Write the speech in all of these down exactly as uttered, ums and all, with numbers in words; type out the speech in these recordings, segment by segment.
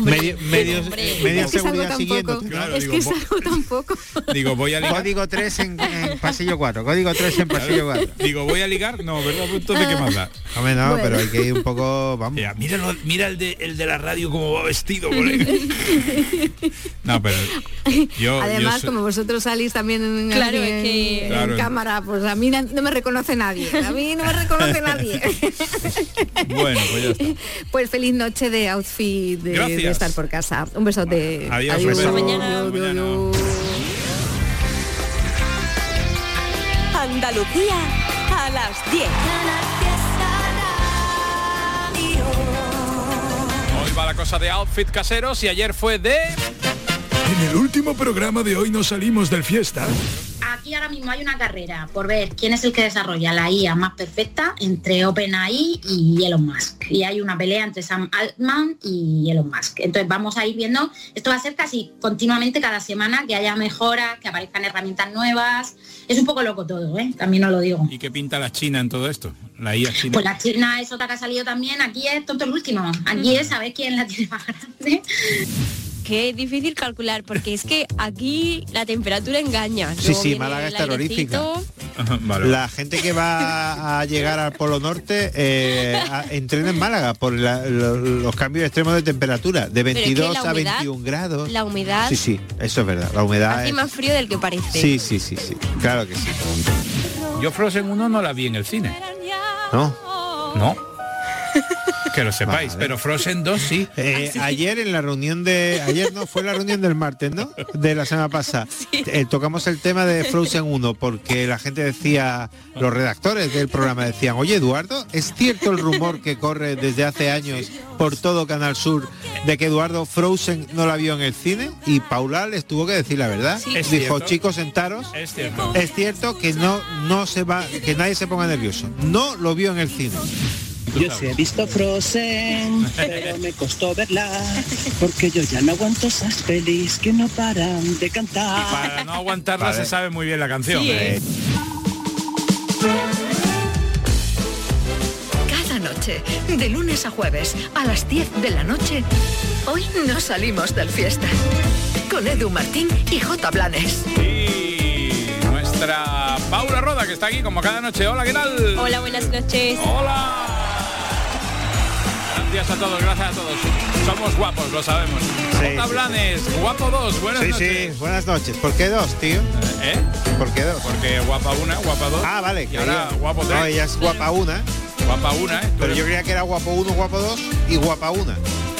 Medio, medio, Hombre, media es que seguridad salgo siguiendo. tampoco. Claro, es digo, que vo- salgo tampoco. Digo, voy a ligar. Código tres en, en pasillo cuatro. Código tres en pasillo cuatro. Digo, voy a ligar. No, ¿verdad? Pues entonces, ¿qué más da? Hombre, no, Bueno. pero hay que ir un poco, vamos. Mira, míralo, mira el de, el de la radio cómo va vestido, colega. No, pero yo... Además, yo soy- como vosotros salís también en, Claro, así es en- que- en Claro. cámara, pues a mí na- no me reconoce nadie. A mí no me reconoce nadie. Bueno, pues ya está. Pues feliz noche de outfit de, Gracias. de estar por casa. Un besote. Adiós, Adiós. un beso. Hasta mañana. Adiós, Hasta mañana. adiós. Andalucía a las diez. Hoy va la cosa de outfit caseros y ayer fue de... En el último programa de hoy nos salimos del fiesta. Aquí ahora mismo hay una carrera por ver quién es el que desarrolla la I A más perfecta entre OpenAI y Elon Musk. Y hay una pelea entre Sam Altman y Elon Musk. Entonces vamos a ir viendo, esto va a ser casi continuamente cada semana, que haya mejoras, que aparezcan herramientas nuevas. Es un poco loco todo, ¿eh? También os lo digo. ¿Y qué pinta la China en todo esto? La I A china. Pues la China es otra que ha salido también, aquí es tonto el último. Aquí es saber quién la tiene más grande. Que es difícil calcular porque es que aquí la temperatura engaña. Sí, Luego sí, viene Málaga el es terrorífica. airecito. Ajá, vale. La gente que va a llegar al Polo Norte eh, a- entrena en Málaga por la- lo- los cambios extremos de temperatura, de es que veintidós la a humedad- veintiún grados. La humedad Sí, sí, eso es verdad. La humedad hace es... más frío del que parece. Sí, sí, sí, sí. Claro que sí. Yo Frozen uno no la vi en el cine. ¿No? No. Que lo sepáis, Vale. pero Frozen dos sí. Eh, ayer en la reunión de... Ayer no, fue la reunión del martes, ¿no? De la semana pasada. Eh, tocamos el tema de Frozen uno porque la gente decía, los redactores del programa decían, oye Eduardo, ¿es cierto el rumor que corre desde hace años por todo Canal Sur de que Eduardo Frozen no la vio en el cine? Y Paula les tuvo que decir la verdad. Sí. Es Dijo, cierto. chicos, sentaros. Es cierto. Es cierto que no, no se va, que nadie se ponga nervioso. No lo vio en el cine. Yo sí he visto Frozen, pero me costó verla, porque yo ya no aguanto esas pelis que no paran de cantar. Para no aguantarla Vale. se sabe muy bien la canción. Sí, ¿eh? ¿eh? Cada noche, de lunes a jueves, a las diez de la noche, hoy no salimos del fiesta. Con Edu Martín y J. Blanes. Y nuestra Paula Roda, que está aquí como cada noche. Hola, ¿qué tal? Hola, buenas noches. Hola. Gracias a todos, gracias a todos. Somos guapos, lo sabemos. Sí, J. sí, Blanes, guapo dos, buenas Sí, noches. sí, buenas noches. ¿Por qué dos, tío? ¿Eh? ¿Por qué dos? Porque guapa una, guapa dos. Ah, vale. Y ahora creía- guapo tres. No, ella es guapa una, Guapa una, ¿eh? pero yo creía que era guapo uno, guapo dos y guapa una.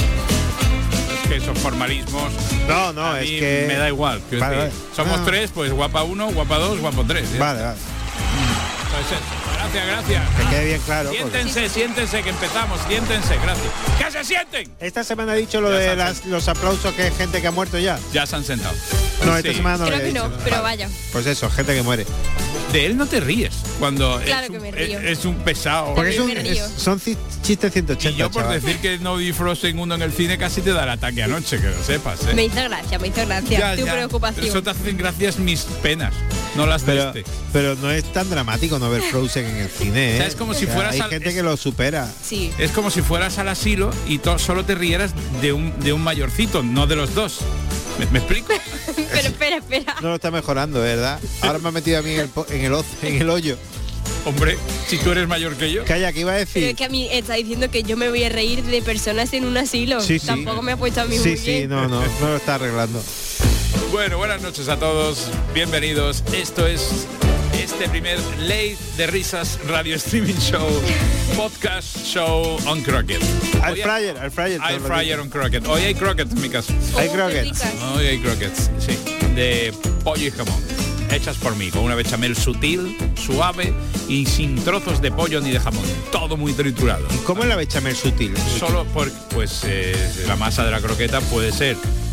Es que esos formalismos... No, no, a es mí que... me da igual. quiero Vale, decir, vale. somos No. tres, pues guapa uno, guapa dos, guapo tres. ¿eh? Vale, vale. Pues eso. Gracias, gracias. Que quede bien claro. porque- Siéntense, siéntense, que empezamos. Siéntense, gracias. ¡Que se sienten! Esta semana ha dicho lo Ya de está, las- los aplausos que hay gente que ha muerto ya. Ya se han sentado. No, esta Sí. semana no Creo lo había que no, dicho, pero Vale. vaya. Pues eso, gente que muere. De él no te ríes cuando Claro es, que un, me río. es- es un pesado. Porque es un- me río. es- son ci- chistes ciento Y ochenta. yo por chaval. decir que no vi Frozen uno en el cine casi te da el ataque anoche, que lo sepas. ¿eh? Me hizo gracia, me hizo gracia. Ya, Tu ya. preocupación. Eso te hacen gracias mis penas, no las de Pero, este. pero no es tan dramático no ver Frozen en el cine, ¿eh? O sea, es como si fueras Hay al- gente es- que lo supera. Sí. Es como si fueras al asilo y to- solo te rieras de un, de un mayorcito, no de los dos. ¿Me, me explico? Pero espera, espera. No lo está mejorando, ¿verdad? Ahora me ha metido a mí en el, po- en el, oz- en el hoyo. Hombre, si tú eres mayor que yo. Calla, que iba a Pero decir... es que a mí está diciendo que yo me voy a reír de personas en un asilo. Sí, sí. Tampoco me ha puesto a mí Sí, muy sí, bien. no, no, no lo está arreglando. Bueno, buenas noches a todos, bienvenidos. Esto es este primer Late de Risas Radio Streaming Show, podcast show on Crockett. Al Hoy- fryer, al fryer. Hay te lo fryer digo. on Crockett. Hoy hay croquettes, mi casa. Hay Oh, qué croquettes. ricas. Hoy hay croquettes, sí, de pollo y jamón, hechas por mí, con una bechamel sutil, suave y sin trozos de pollo ni de jamón. Todo muy triturado. ¿Y cómo es la bechamel sutil? Solo por, pues eh, la masa de la croqueta puede ser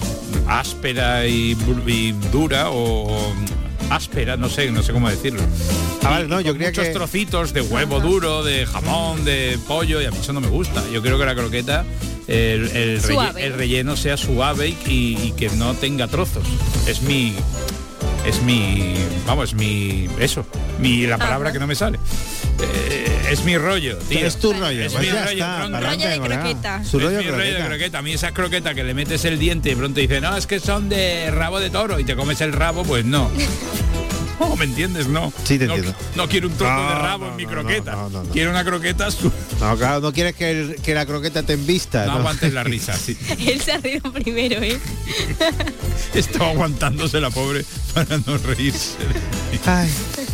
áspera y, br- y dura o, o áspera, no sé, no sé cómo decirlo. Ah, vale, no, Y yo con creía muchos que... trocitos de huevo duro, de jamón, de pollo, y a mí eso no me gusta. Yo creo que la croqueta, el, el, relle- Suave. el relleno sea suave y, y que no tenga trozos. Es mi... Es mi... Vamos, mi... Eso. Mi, la palabra Ajá. que no me sale. eh, es mi rollo, tío. Es tu rollo, es pues mi ya rollo, está, tronco. para Rollo de adelante, colega. croqueta. Su Es rollo mi de rollo de croqueta. croqueta. A mí esas croquetas que le metes el diente y pronto dice, no, es que son de rabo de toro y te comes el rabo, pues no. Oh, ¿me entiendes? No. Sí, te no, entiendo. no quiero un trozo No, de rabo no, en mi no, croqueta. no, no, no. Quiero una croqueta su... No, claro, no quieres que, el- que la croqueta te embista. No ¿no? aguantes la risa, sí. Él se ha reído primero, ¿eh? Estaba aguantándose la pobre para no reírse. Ay.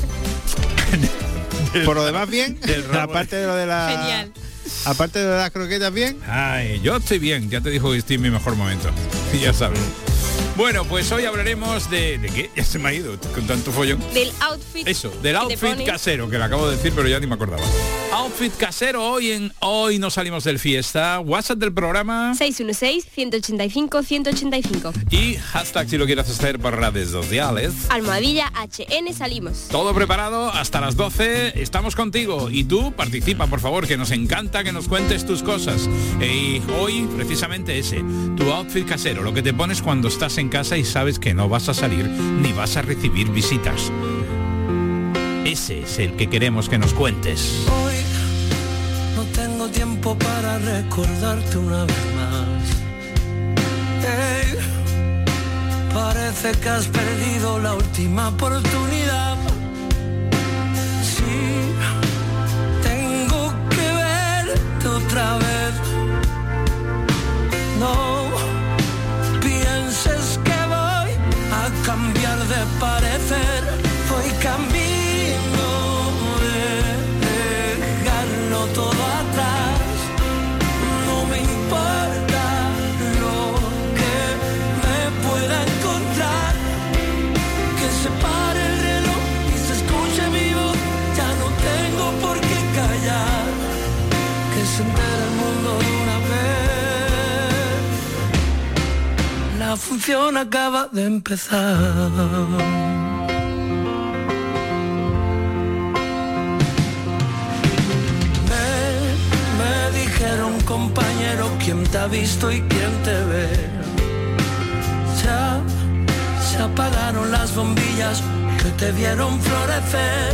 Del- Por lo demás bien, del rabo. aparte de lo de la Genial. aparte de lo de las croquetas bien. Ay, yo estoy bien, ya te dijo que estoy en mi mejor momento. Ya sabes. Bueno, pues hoy hablaremos de... ¿De qué? Ya se me ha ido con tanto follón. Del outfit. Eso, del que te outfit pones. casero, que lo acabo de decir, pero ya ni me acordaba. Outfit casero, hoy en Hoy no salimos del fiesta. WhatsApp del programa seis uno seis, uno ocho cinco, uno ocho cinco. y hashtag si lo quieres hacer por redes sociales. Almohadilla H N salimos. Todo preparado hasta las doce, estamos contigo y tú participa, por favor, que nos encanta que nos cuentes tus cosas. Y hoy precisamente ese, tu outfit casero, lo que te pones cuando estás en casa y sabes que no vas a salir ni vas a recibir visitas. Ese es el que queremos que nos cuentes. Hoy no tengo tiempo para recordarte una vez más. Hey, parece que has perdido la última oportunidad. Sí, tengo que verte otra vez. No pienses que voy a cambiar de parecer. Voy camino todo atrás, no me importa lo que me pueda encontrar, que se pare el reloj y se escuche mi voz, ya no tengo por qué callar, que se entere el mundo de una vez, la función acaba de empezar. Compañero, ¿quién te ha visto y quién te ve? Ya se apagaron las bombillas que te vieron florecer.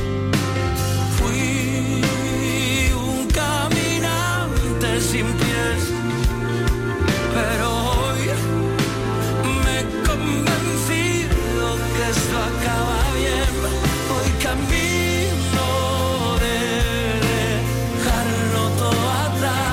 Fui un caminante sin pies, pero hoy me he convencido que esto acaba bien. Hoy camino de dejarlo todo atrás.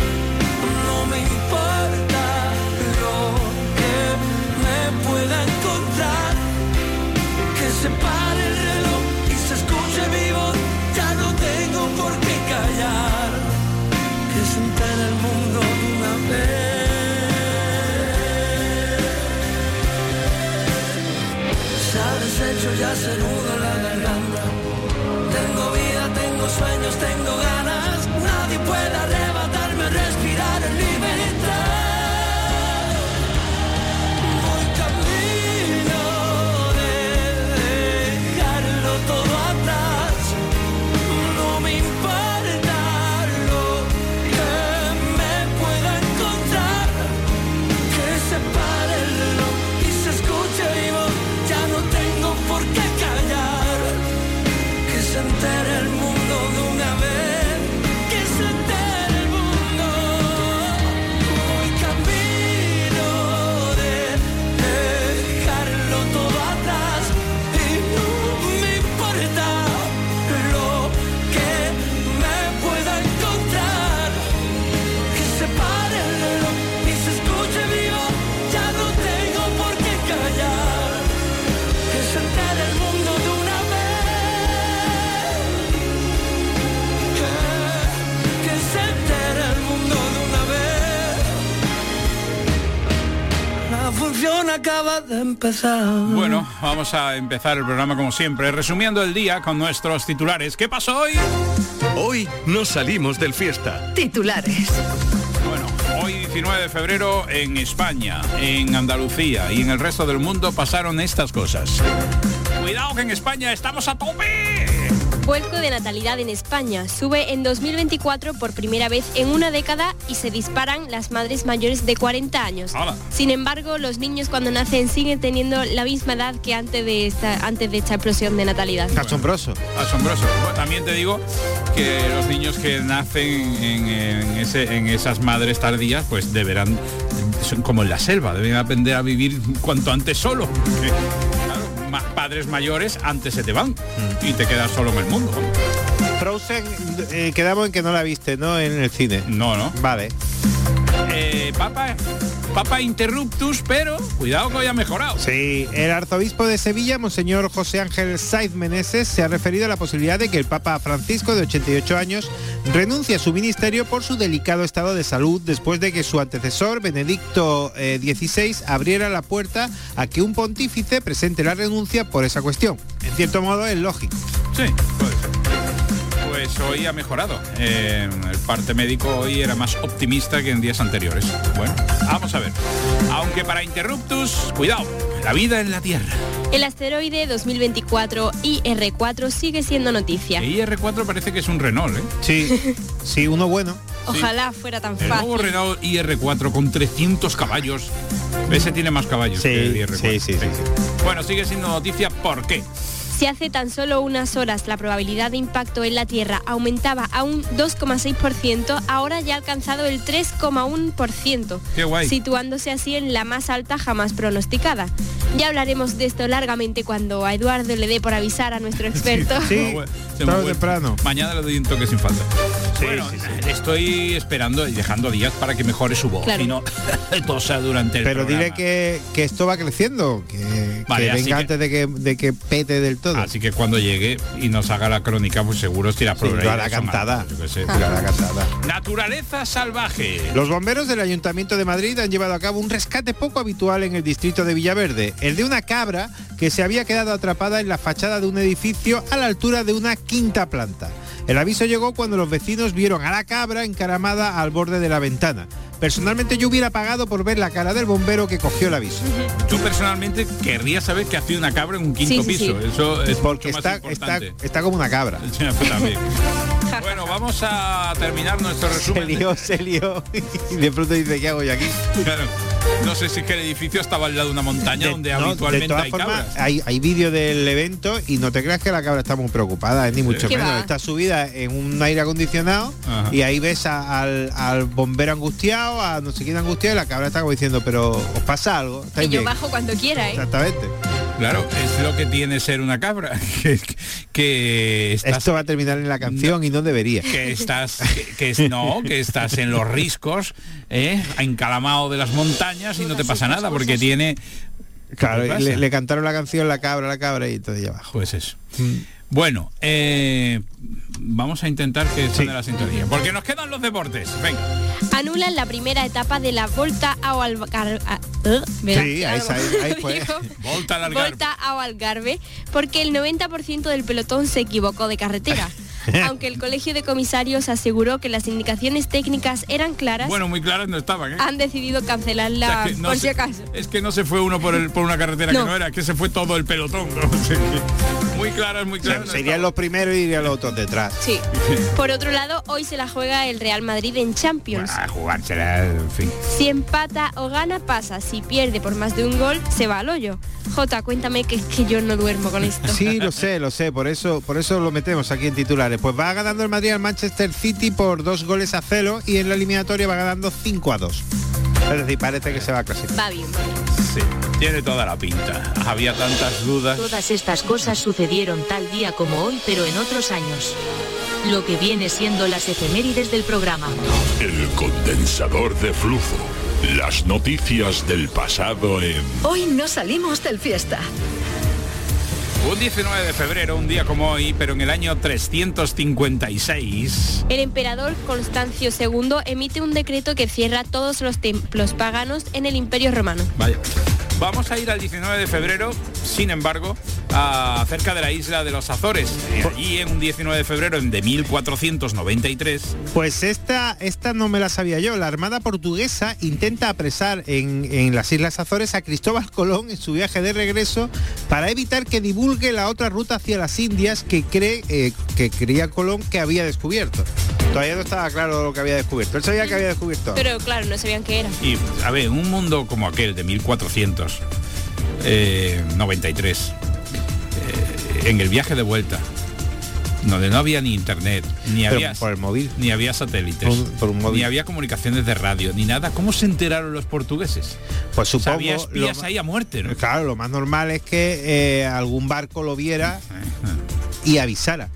Se pare el reloj y se escuche mi voz, ya no tengo por qué callar, que se entere el mundo de una vez. Se ha deshecho, ya se nuda la garganta. Tengo vida, tengo sueños, tengo ganas. Nadie puede arrebatarme, respirar en libertad. Todo atrás, no me importa lo que me pueda encontrar, que se pare el reloj y se escuche mi voz, ya no tengo por qué callar, que se entere el mundo de una vez, que se entere el mundo. Voy camino de dejarlo todo atrás y no lo que me pueda encontrar, que se pare el reloj y se escuche mi voz, ya no tengo por qué callar, que se entere el mundo de una vez, que, que se entere el mundo de una vez, la función acaba de empezar. Bueno, vamos a empezar el programa como siempre, resumiendo el día con nuestros titulares. ¿Qué pasó hoy? Hoy no salimos del fiesta. Titulares. Bueno, hoy diecinueve de febrero en España, en Andalucía y en el resto del mundo pasaron estas cosas. Cuidado que en España estamos a tope. Vuelco de natalidad en España. Sube en dos mil veinticuatro por primera vez en una década y se disparan las madres mayores de cuarenta años. Hola. Sin embargo, los niños cuando nacen siguen teniendo la misma edad que antes de esta, antes de esta explosión de natalidad. Asombroso. Asombroso. Bueno, también te digo que los niños que nacen en, en, ese, en esas madres tardías, pues deberán, son como en la selva, deben aprender a vivir cuanto antes solo. Porque, claro, más padres mayores antes se te van mm. y te quedas solo en el mundo. Frozen, eh, quedamos en que no la viste, ¿no? En el cine. No, no. Vale. Eh, Papa, Papa Interruptus, pero cuidado que hoy ha mejorado. Sí, el arzobispo de Sevilla, Monseñor José Ángel Saiz Meneses, se ha referido a la posibilidad de que el Papa Francisco, de ochenta y ocho años, renuncie a su ministerio por su delicado estado de salud después de que su antecesor, Benedicto eh, dieciséis, abriera la puerta a que un pontífice presente la renuncia por esa cuestión. En cierto modo es lógico. Sí, puede ser. Pues hoy ha mejorado. Eh, el parte médico hoy era más optimista que en días anteriores. Bueno, vamos a ver. Aunque para Interruptus, cuidado, la vida en la Tierra. El asteroide dos mil veinticuatro I R cuatro sigue siendo noticia. I R cuatro parece que es un Renault, ¿eh? Sí, sí, uno bueno. Ojalá sí. fuera tan el fácil. El nuevo Renault I R cuatro con trescientos caballos. Ese tiene más caballos sí, que el I R cuatro. Sí, sí, sí, sí. Bueno, sigue siendo noticia, ¿por qué? Si hace tan solo unas horas la probabilidad de impacto en la Tierra aumentaba a un dos coma seis por ciento, ahora ya ha alcanzado el tres coma uno por ciento, ¡qué guay!, situándose así en la más alta jamás pronosticada. Ya hablaremos de esto largamente cuando a Eduardo le dé por avisar a nuestro experto. Sí, sí, tarde o temprano. Mañana le doy un toque sin falta. Sí, bueno, sí, sí. Estoy esperando y dejando días para que mejore su voz. Claro. Y no tosa durante el Pero programa. dile que, que esto va creciendo, que, Vale, que así venga que- antes de que, de que pete del todo. Así que cuando llegue y nos haga la crónica, pues seguro tira Sí, por lo ahí hará de cantada. Samara, yo qué sé. Lo hará cantada. Naturaleza salvaje. Los bomberos del Ayuntamiento de Madrid han llevado a cabo un rescate poco habitual en el distrito de Villaverde, el de una cabra que se había quedado atrapada en la fachada de un edificio a la altura de una quinta planta. El aviso llegó cuando los vecinos vieron a la cabra encaramada al borde de la ventana. Personalmente yo hubiera pagado por ver la cara del bombero que cogió el aviso. Yo personalmente querría saber qué hacía una cabra en un quinto Sí, sí, piso. sí. Eso es Porque mucho está, más está, importante. está como una cabra. Ya, pues, también. Bueno, vamos a terminar nuestro Se resumen. lió, se lió. Y de pronto dice, ¿qué hago yo aquí? Claro. No sé si es que el edificio estaba al lado de una montaña De- donde no, habitualmente de todas hay formas, cabras. hay, hay vídeo del evento y no te creas que la cabra está muy preocupada, eh, ni mucho ¿Qué menos. va? Está subida en un aire acondicionado. Ajá. Y ahí ves a- al, al bombero angustiado, a no sé quién angustiado, y la cabra está como diciendo, pero ¿os pasa algo? Y ¿Estáis yo bien? bajo cuando quiera, ¿eh? Exactamente. Claro, es lo que tiene ser una cabra. Que, que estás, Esto va a terminar en la canción y no debería. que estás que, que es no, que estás en los riscos, ¿eh? encalamado de las montañas y no te pasa nada porque tiene. Claro, ¿Qué pasa? le, le cantaron la canción La cabra, la cabra y todo allá abajo. Pues eso. Bueno, eh, vamos a intentar que suene Sí. la sintonía, porque nos quedan los deportes. Venga. Anulan la primera etapa de la Volta ao Algarve. Ah, ¿eh? ¿Verdad? Sí, ahí, ahí, ahí fue. Digo, Volta al Algarve. Volta ao Algarve, porque el noventa por ciento del pelotón se equivocó de carretera. Aunque el colegio de comisarios aseguró que las indicaciones técnicas eran claras, Bueno, muy claras no estaban, ¿eh? han decidido cancelarla O sea, que no por se- si acaso. Es que no se fue uno por, el, por una carretera No. que no era, que se fue todo el pelotón. ¿no? O sea, que muy claras, muy O sea, claras. no serían los primeros y irían los otros detrás. Sí. Por otro lado, hoy se la juega el Real Madrid en Champions. estaban. A jugársela, en fin. Si empata o gana, pasa. Si pierde por más de un gol, se va al hoyo. Jota, cuéntame que es que yo no duermo con esto. Sí, lo sé, lo sé, por eso, por eso lo metemos aquí en titulares. Pues va ganando el Madrid al Manchester City por dos goles a cero y en la eliminatoria va ganando cinco a dos. Es decir, parece que se va a clasificar. Va bien. Sí, tiene toda la pinta. Había tantas dudas. Todas estas cosas sucedieron tal día como hoy, pero en otros años. Lo que viene siendo las efemérides del programa. El condensador de flujo. Las noticias del pasado en... Hoy no salimos del fiesta. Un diecinueve de febrero, un día como hoy, pero en el año trescientos cincuenta y seis. El emperador Constancio segundo emite un decreto que cierra todos los templos paganos en el Imperio Romano. Vaya. Vamos a ir al diecinueve de febrero, sin embargo, a, cerca de la isla de los Azores. Eh, allí en un diecinueve de febrero de mil cuatrocientos noventa y tres. Pues esta, esta no me la sabía yo. La Armada portuguesa intenta apresar en, en las Islas Azores a Cristóbal Colón en su viaje de regreso para evitar que divulgue la otra ruta hacia las Indias que cree eh, que creía Colón que había descubierto. Todavía no estaba claro lo que había descubierto. Él sabía que había descubierto. Pero claro, no sabían qué era. Y, a ver, un mundo como aquel de mil cuatrocientos noventa y tres, eh, en el viaje de vuelta, donde no había ni internet, ni Pero había por el móvil, ni había satélites, por un, por un móvil. ni había comunicaciones de radio, ni nada. ¿Cómo se enteraron los portugueses? Pues supongo. O sea, había espías lo, ahí a muerte, ¿no? Claro, lo más normal es que eh, algún barco lo viera y avisara.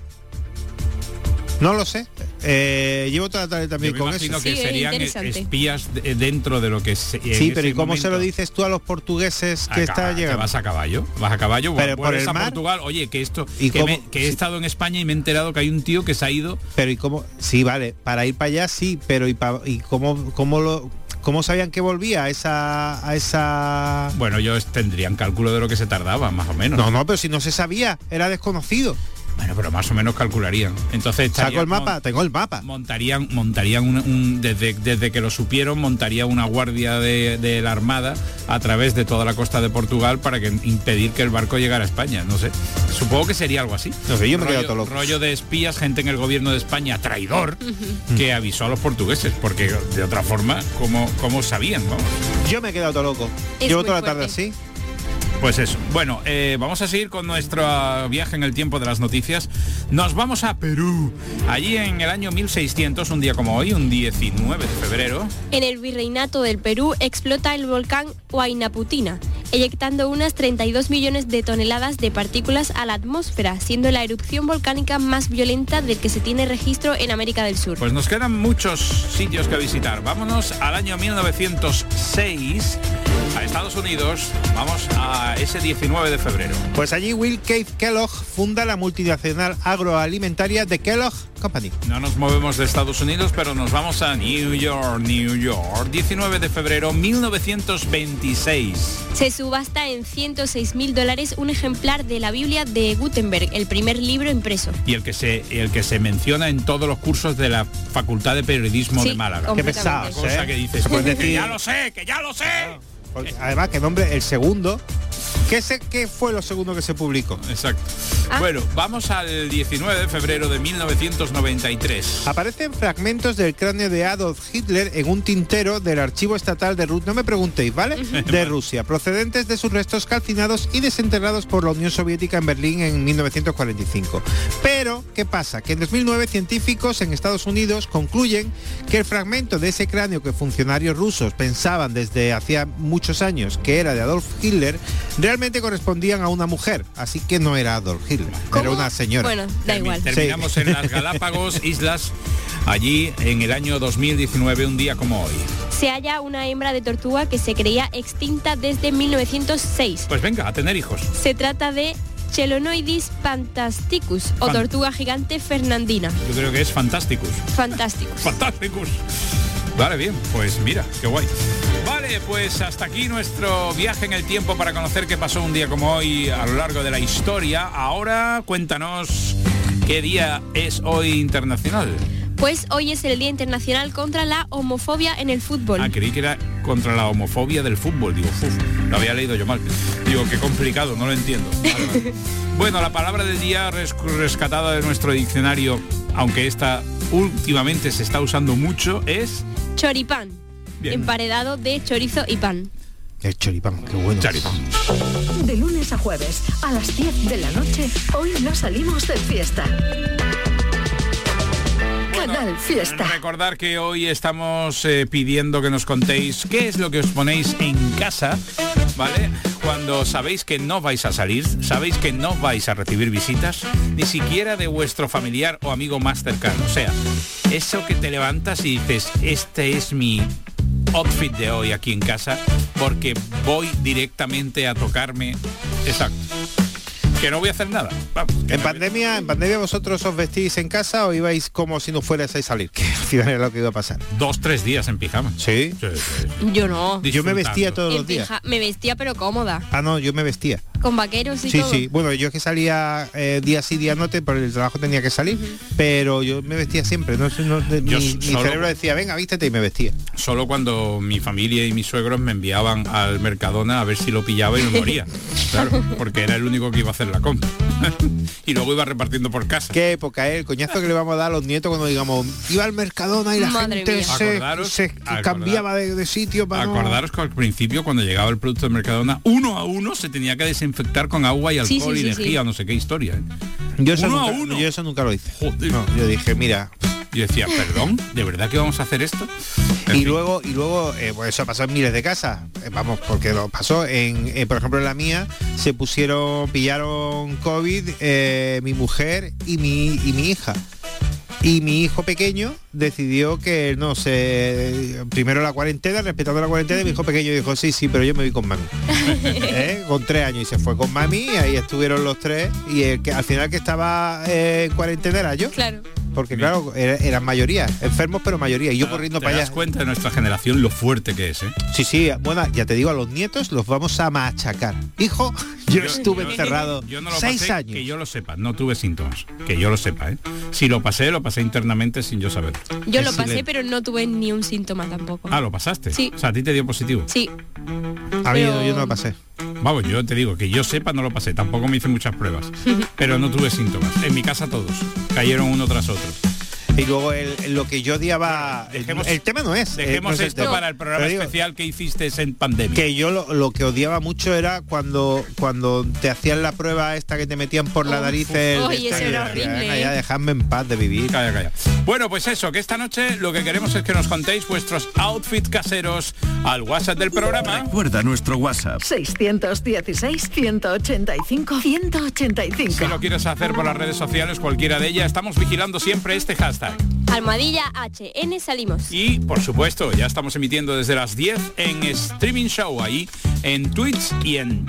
No lo sé. Eh, llevo toda la tarde también Yo me con imagino eso. que Sí, serían espías de, dentro de lo que se, sí, pero ¿y cómo momento, se lo dices tú a los portugueses que está llegando? ¿Vas a caballo? ¿Vas a caballo? Pero por el a mar. Portugal. Oye, que esto, ¿Y que, cómo? me, que he Sí. estado en España y me he enterado que hay un tío que se ha ido. Pero ¿y cómo? Sí, vale, para ir para allá sí, pero ¿y, pa, y cómo, cómo lo... ¿Cómo sabían que volvía a esa, a esa...? Bueno, ellos tendrían cálculo de lo que se tardaba, más o menos. No, no, pero si no se sabía, era desconocido. Bueno, pero más o menos calcularían. Entonces saco el mapa, tengo el mapa. Montarían, montarían un, un desde, desde que lo supieron, montaría una guardia de, de la Armada a través de toda la costa de Portugal para que impedir que el barco llegara a España. No sé. Supongo que sería algo así. No sé, yo me rollo, quedo todo loco. Rollo de espías, gente en el gobierno de España, traidor, uh-huh. que avisó a los portugueses, porque de otra forma, ¿cómo, cómo sabían? Vamos. Yo me he quedado todo loco. Es Llevo toda la fuerte. tarde así. Pues eso. Bueno, eh, vamos a seguir con nuestro viaje en el tiempo de las noticias. Nos vamos a Perú. Allí en el año mil seiscientos, un día como hoy, un diecinueve de febrero. En el virreinato del Perú explota el volcán Huaynaputina, eyectando unas treinta y dos millones de toneladas de partículas a la atmósfera, siendo la erupción volcánica más violenta del que se tiene registro en América del Sur. Pues nos quedan muchos sitios que visitar. Vámonos al año mil novecientos seis, a Estados Unidos. Vamos a ese diecinueve de febrero. Pues allí Will Keith Kellogg funda la multinacional agroalimentaria The Kellogg Company. No nos movemos de Estados Unidos, pero nos vamos a New York, New York, diecinueve de febrero mil novecientos veintiséis. Se subasta en ciento seis mil dólares un ejemplar de la Biblia de Gutenberg, el primer libro impreso. Y el que se el que se menciona en todos los cursos de la Facultad de Periodismo sí, de Málaga. Qué pesado, cosa ¿eh? que dices, Puedes que decir, ya lo sé, que ya lo sé. Porque, además, que nombre, el segundo. ¿Qué, sé, ¿Qué fue lo segundo que se publicó? Exacto. Ah. Bueno, vamos al diecinueve de febrero de mil novecientos noventa y tres. Aparecen fragmentos del cráneo de Adolf Hitler en un tintero del archivo estatal de Rusia, no me preguntéis, ¿vale? De Rusia, procedentes de sus restos calcinados y desenterrados por la Unión Soviética en Berlín en mil novecientos cuarenta y cinco. Pero, ¿qué pasa? Que en dos mil nueve científicos en Estados Unidos concluyen que el fragmento de ese cráneo que funcionarios rusos pensaban desde hacía muchos años que era de Adolf Hitler, realmente correspondían a una mujer, así que no era Adolf Hitler, ¿Cómo? era una señora. Bueno, da Termi- igual. Terminamos Sí. en las Galápagos, islas, allí en el año dos mil diecinueve, un día como hoy. Se halla una hembra de tortuga que se creía extinta desde mil novecientos seis. Pues venga, a tener hijos. Se trata de Chelonoidis fantasticus o Fan- tortuga gigante fernandina. Yo creo que es Fantasticus. Fantásticos. Fantásticos. Vale, bien, pues mira, qué guay. Vale, pues hasta aquí nuestro viaje en el tiempo para conocer qué pasó un día como hoy a lo largo de la historia. Ahora cuéntanos qué día es hoy internacional. Pues hoy es el Día Internacional contra la Homofobia en el Fútbol. Ah, creí que era contra la homofobia del fútbol. Digo, uf, lo había leído yo mal. Digo, qué complicado, no lo entiendo. Vale, vale. Bueno, la palabra del día res- rescatada de nuestro diccionario, aunque esta últimamente se está usando mucho, es... Choripán. Bien. Emparedado de chorizo y pan. El choripán, qué bueno. Choripán. De lunes a jueves, a las diez de la noche, hoy no salimos de fiesta. Canal Fiesta. Recordar que hoy estamos eh, pidiendo que nos contéis qué es lo que os ponéis en casa, ¿vale? Cuando sabéis que no vais a salir, sabéis que no vais a recibir visitas, ni siquiera de vuestro familiar o amigo más cercano. O sea, eso que te levantas y dices, este es mi outfit de hoy aquí en casa, porque voy directamente a tocarme. Exacto. que no voy a hacer nada. Vamos, en pandemia, en pandemia vosotros os vestís en casa o ibais como si no fuerais a salir, que al final era lo que iba a pasar. Dos, tres días en pijama. Sí. Sí, sí, sí. Yo no. Yo me vestía todos En los días. pija- me vestía pero cómoda. Ah, no, yo me vestía. Con vaqueros y Sí, todo. sí. Bueno, yo es que salía eh, día sí, día no, por el trabajo tenía que salir, uh-huh. pero yo me vestía siempre. No, no, Yo mi, mi solo- cerebro decía, venga, vístete, y me vestía. Solo cuando mi familia y mis suegros me enviaban al Mercadona a ver si lo pillaba y me moría. Claro, porque era el único que iba a hacer la compra. Y luego iba repartiendo por casa. Qué época, ¿eh? El coñazo que le vamos a dar a los nietos cuando digamos, iba al Mercadona y la Madre gente mía. se, Acordaros- se acordar- cambiaba de, de sitio para no- Acordaros que al principio, cuando llegaba el producto del Mercadona, uno a uno se tenía que desinfectar con agua y Sí, alcohol sí, y sí, lejía, sí. no sé qué historia. ¿eh? Yo eso, Uno a nunca, uno. yo eso nunca lo hice. Joder. No, yo dije, mira. Yo decía, perdón, ¿de verdad que vamos a hacer esto? En Y fin. luego, y luego eh, pues eso pasó en miles de casas. Eh, vamos, porque lo pasó en, eh, por ejemplo, en la mía se pusieron, pillaron COVID eh, mi mujer y mi, y mi hija. Y mi hijo pequeño decidió que no sé, primero la cuarentena, respetando la cuarentena, y mi hijo pequeño dijo, sí, sí, pero yo me voy con mami. ¿Eh? Con tres años y se fue con mami, y ahí estuvieron los tres, y el que al final que estaba eh, en cuarentena era yo. Claro. Porque claro, era- eran mayoría, enfermos pero mayoría, y yo corriendo ¿Te para das allá. cuenta de nuestra generación lo fuerte que es, eh? Sí, sí, bueno, ya te digo, a los nietos los vamos a machacar. Hijo, yo, estuve yo- encerrado yo no lo seis pasé, años. que yo lo sepa, no tuve síntomas, que yo lo sepa, ¿eh? Si lo pasé, lo pasé internamente sin yo saberlo. Yo En lo pasé, silencio. pero no tuve ni un síntoma tampoco. Ah, ¿lo pasaste? Sí. O sea, a ti te dio positivo. Sí. A mí pero- no, yo no lo pasé. Vamos, yo te digo, que yo sepa no lo pasé, tampoco me hice muchas pruebas, pero no tuve síntomas. En mi casa todos, cayeron uno tras otro. Y luego el- lo que yo odiaba, el, Dejemos- el tema no es. eh, Dejemos no es el esto tema. para el programa Pero digo, especial que hiciste en pandemia. que yo lo, lo que odiaba mucho era cuando cuando te hacían la prueba esta que te metían por la Uf, nariz el uy, de eso esta, era y decía, horrible, venga, ¿eh? ya dejadme en paz de vivir. Calla, calla. Bueno, pues eso, que esta noche lo que queremos es que nos contéis vuestros outfits caseros al WhatsApp del programa. Recuerda nuestro WhatsApp. seiscientos dieciséis, ciento ochenta y cinco, ciento ochenta y Si cinco. lo quieres hacer por las redes sociales, cualquiera de ellas, estamos vigilando siempre este hashtag. Almohadilla H N salimos. Y, por supuesto, ya estamos emitiendo desde las diez en Streaming Show, ahí en Twitch y en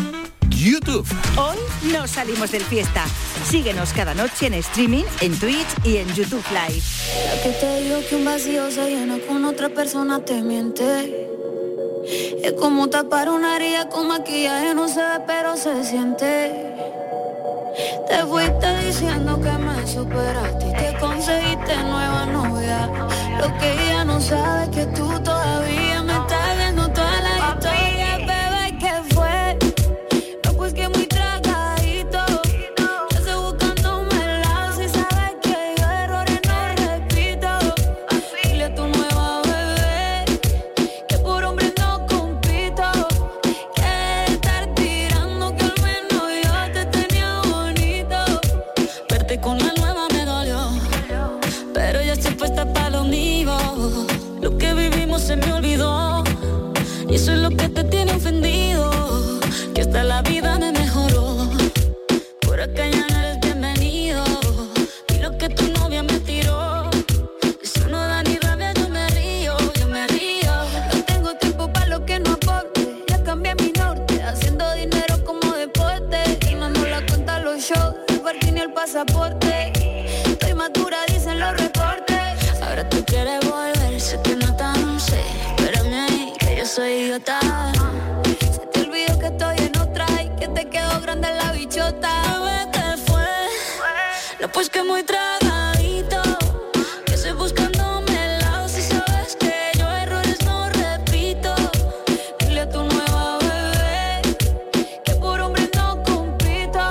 YouTube. Hoy no salimos del fiesta. Síguenos cada noche en streaming, en Twitch y en YouTube Live. La que te digo que un vacío se llena con otra persona te miente. Es como tapar una herida con maquillaje, no se ve pero se siente. Te fuiste diciendo que me superaste y que conseguiste nueva novia. Lo que ella no sabe es que tú todavía me estás viendo toda la historia. Bebé, ¿qué fue? No, pues que muy tragadito. Yo estoy buscándome el lado. Si sabes que yo errores no repito. Dile a tu nueva bebé que por hombre no compito. Que estar tirando que al menos yo te tenía bonito. Verte con la nueva me dolió, pero ya estoy puesta para lo mío. Lo que vivimos se me olvidó y eso es lo que te tiene ofendido. Que hasta la vida me mejoró. Por acá ya no eres bienvenido. Y lo que tu novia me tiró, eso no da ni rabia, yo me río, yo me río. No tengo tiempo para lo que no aporte. Ya cambié mi norte, haciendo dinero como deporte. Y no nos la cuentan los shows, el parking ni el pasaporte. Estoy madura, dicen los reportes. Ahora tú quieres volver, sé que no tan sé. Espérame ahí, que yo soy idiota. Se te olvidó que estoy en otra y que te quedó grande la bichota. Bebé, ¿qué fue? No, pues que muy tragadito. Que estoy buscándome el lado. Si sabes que yo errores no repito. Dile a tu nueva bebé que por hombre no compito.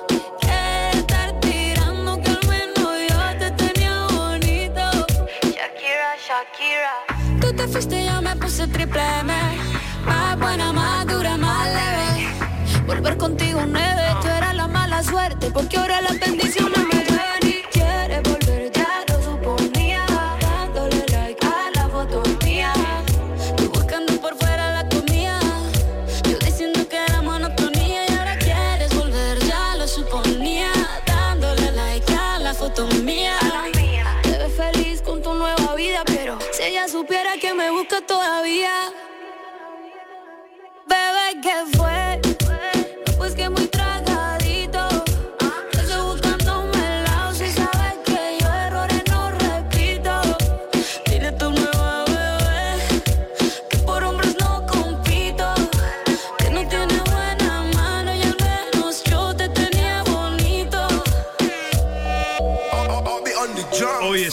Que estar tirando que al menos yo te tenía bonito. Shakira, Shakira. Tú te fuiste y yo me puse triple M. Más buena, más dura, más leve. Volver contigo nueve. Tú eras la mala suerte porque ahora las bendiciones me llueven. Y quieres volver, ya lo suponía. Dándole like a la foto mía. Tú buscando por fuera la comida. Yo diciendo que era monotonía. Y ahora quieres volver, ya lo suponía. Dándole like a la foto mía. Te ves feliz con tu nueva vida, pero si ella supiera que me busca todavía. Bebé, ¿qué fue? No, pues que muy tragadito.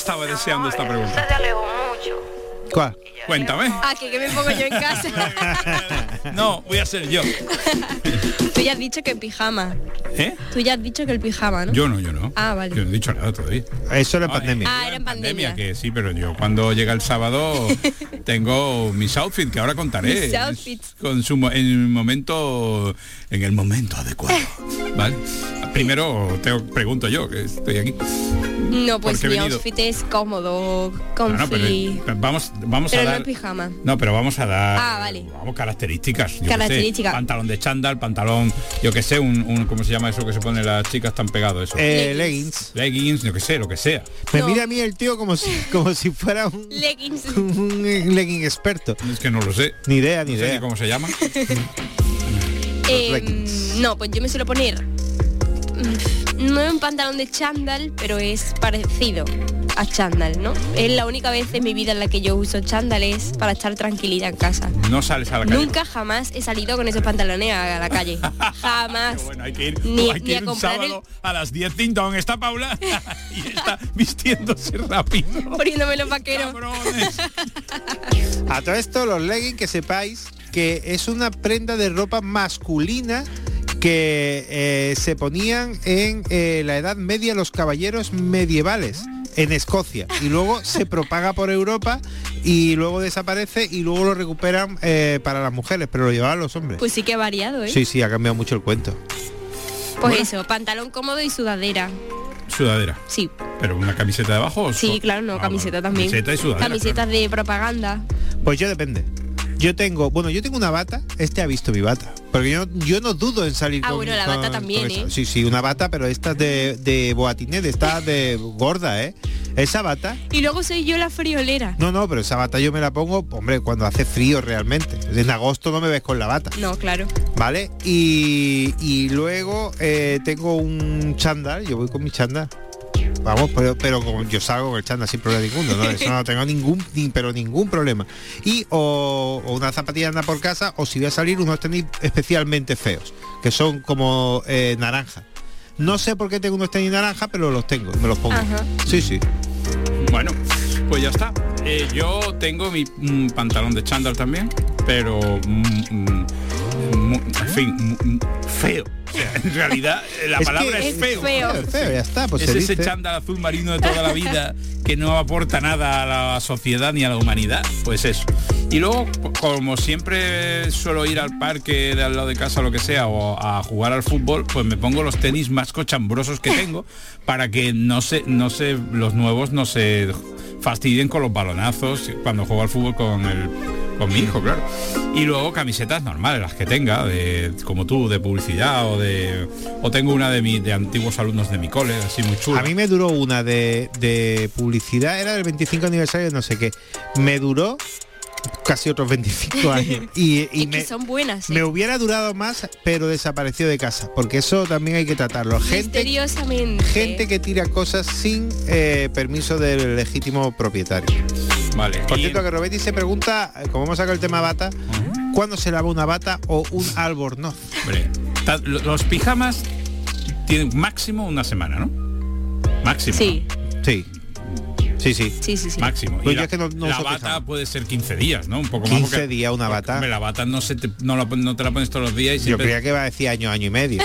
estaba deseando esta pregunta. Se alejó mucho. ¿Cuál? Cuéntame. Ah, que, que me pongo yo en casa. No, voy a ser yo. Tú ya has dicho que en pijama. ¿Eh? Tú ya has dicho que el pijama, ¿no? Yo no, yo no. Ah, vale. Yo no he dicho nada todavía. Eso era No, pandemia. Ah, era en pandemia. Que sí, pero yo cuando llega el sábado tengo mis outfits que ahora contaré. Mis outfits. Con su mo- en el momento en el momento adecuado. ¿Vale? Primero te pregunto yo, que estoy aquí. No, pues Porque he mi venido- outfit es cómodo, No, comfy. no, pero vamos vamos pero a no dar en pijama. No, pero vamos a dar Ah, vale. vamos características. Yo qué sé, Características. pantalón de chándal, pantalón, yo que sé, un, un ¿cómo se llama eso que se pone las chicas tan pegado eso? Eh, leggings. Leggings, yo que sé, lo que sea. Me No. mira a mí el tío como si como si fuera un, Leggings. un legging experto. Es que no lo sé. Ni idea, ni No sé idea. ni cómo se llama. Eh, leggings. no, pues yo me suelo poner mm, no es un pantalón de chándal, pero es parecido a chándal, ¿no? Es la única vez en mi vida en la que yo uso chándales para estar tranquilita en casa. No sales a la calle. Nunca jamás he salido con esos pantalones a la calle. Jamás. Bueno, hay que ir, Ni- hay que ni a ir un comprar sábado a las diez Tintón. Está Paula y está vistiéndose rápido. Poniéndome los vaqueros. A todo esto, los leggings, que sepáis que es una prenda de ropa masculina que eh, se ponían en eh, la Edad Media los caballeros medievales en Escocia, y luego se propaga por Europa y luego desaparece y luego lo recuperan eh, para las mujeres, pero lo llevaban los hombres. Pues sí que ha variado, ¿eh? Sí, sí, ha cambiado mucho el cuento. Pues eso, pantalón cómodo y sudadera. Sudadera. Sí. ¿Pero una camiseta debajo? o Sí, so- claro, no, Ah, camiseta bueno, también. Camiseta y sudadera. Camisetas de propaganda. Pues yo depende. Yo tengo, bueno, yo tengo una bata, este ha visto mi bata, porque yo, yo no dudo en salir Ah, con bueno, la con- bata también, con esa. ¿eh? Sí, sí, una bata, pero esta es de, de boatinet, esta de gorda, ¿eh? Esa bata, Y luego soy yo la friolera. no, no, pero esa bata yo me la pongo, hombre, cuando hace frío realmente. En agosto no me ves con la bata, No, claro. ¿vale? Y, y luego eh, tengo un chándal, yo voy con mi chándal. Vamos, pero, pero como yo salgo con el chándal sin problema ninguno, ¿no? Eso no tengo ningún, ni, pero ningún problema. Y o, o una zapatilla anda por casa, o si voy a salir, unos tenis especialmente feos, que son como eh, naranja. No sé por qué tengo unos tenis naranja, pero los tengo, me los pongo. Ajá. Sí, sí. Bueno, pues ya está. Eh, yo tengo mi mm, pantalón de chándal también, pero mm, mm, mm, en fin, mm, feo. O sea, en realidad la Es palabra que es, es feo. feo. Feo, feo, ya está, pues es se ese dice. chándal azul marino de toda la vida que no aporta nada a la sociedad ni a la humanidad. Pues eso. Y luego, como siempre suelo ir al parque de al lado de casa, lo que sea, o a jugar al fútbol, pues me pongo los tenis más cochambrosos que tengo para que no se, no se, los nuevos no se fastidien con los balonazos cuando juego al fútbol con el con mi hijo, claro. Y luego camisetas normales, las que tenga, de como tú, de publicidad o de o tengo una de mi de antiguos alumnos de mi cole, así muy chula. A mí me duró una de, de publicidad, era del veinticinco aniversario de no sé qué. Me duró casi otros veinticinco años. Y, y Es me, que son buenas. ¿eh? me hubiera durado más, pero desapareció de casa, porque eso también hay que tratarlo. Gente, Misteriosamente. gente que tira cosas sin eh, permiso del legítimo propietario. Vale. Por y- cierto, que Robetti se pregunta, eh, como hemos sacado el tema bata, ¿cuándo se lava una bata o un albornoz? Hombre, ta- lo- los pijamas tienen máximo una semana, ¿no? Máximo. Sí. Sí. Sí, sí. Sí, sí, sí. Máximo. Pues Y yo la, es que no- no la uso bata pijama. puede ser quince días, ¿no? Un poco más. quince porque- días una porque, bata. hombre, la bata no se te, no, la- no te la pones todos los días y Yo siempre... creía que iba a decir año, año y medio.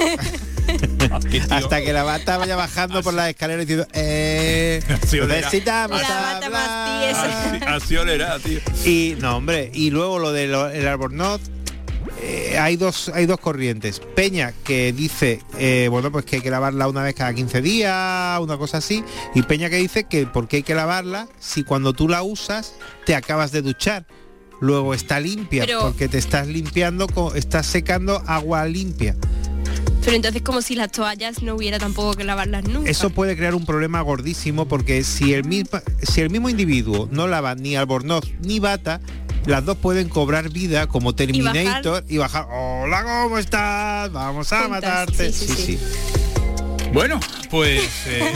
Qué tío. Hasta que la bata vaya bajando por las escaleras diciendo, eh, Así olerá. necesitamos La bata hablar. más tiesa. Así, así olerá, tío. Y no, hombre, y luego lo del el albornoz, eh, hay dos hay dos corrientes. Peña que dice, eh, bueno, pues que hay que lavarla una vez cada quince días, una cosa así, y Peña que dice que porque hay que lavarla si cuando tú la usas te acabas de duchar. Luego está limpia, Pero- porque te estás limpiando, con, estás secando agua limpia. Pero entonces como si las toallas no hubiera tampoco que lavarlas nunca. Eso puede crear un problema gordísimo, porque si el mismo, si el mismo individuo no lava ni albornoz ni bata, las dos pueden cobrar vida como Terminator y bajar, hola, ¿cómo estás? Vamos a Juntas, matarte. sí, Sí, sí, sí. Bueno, pues eh,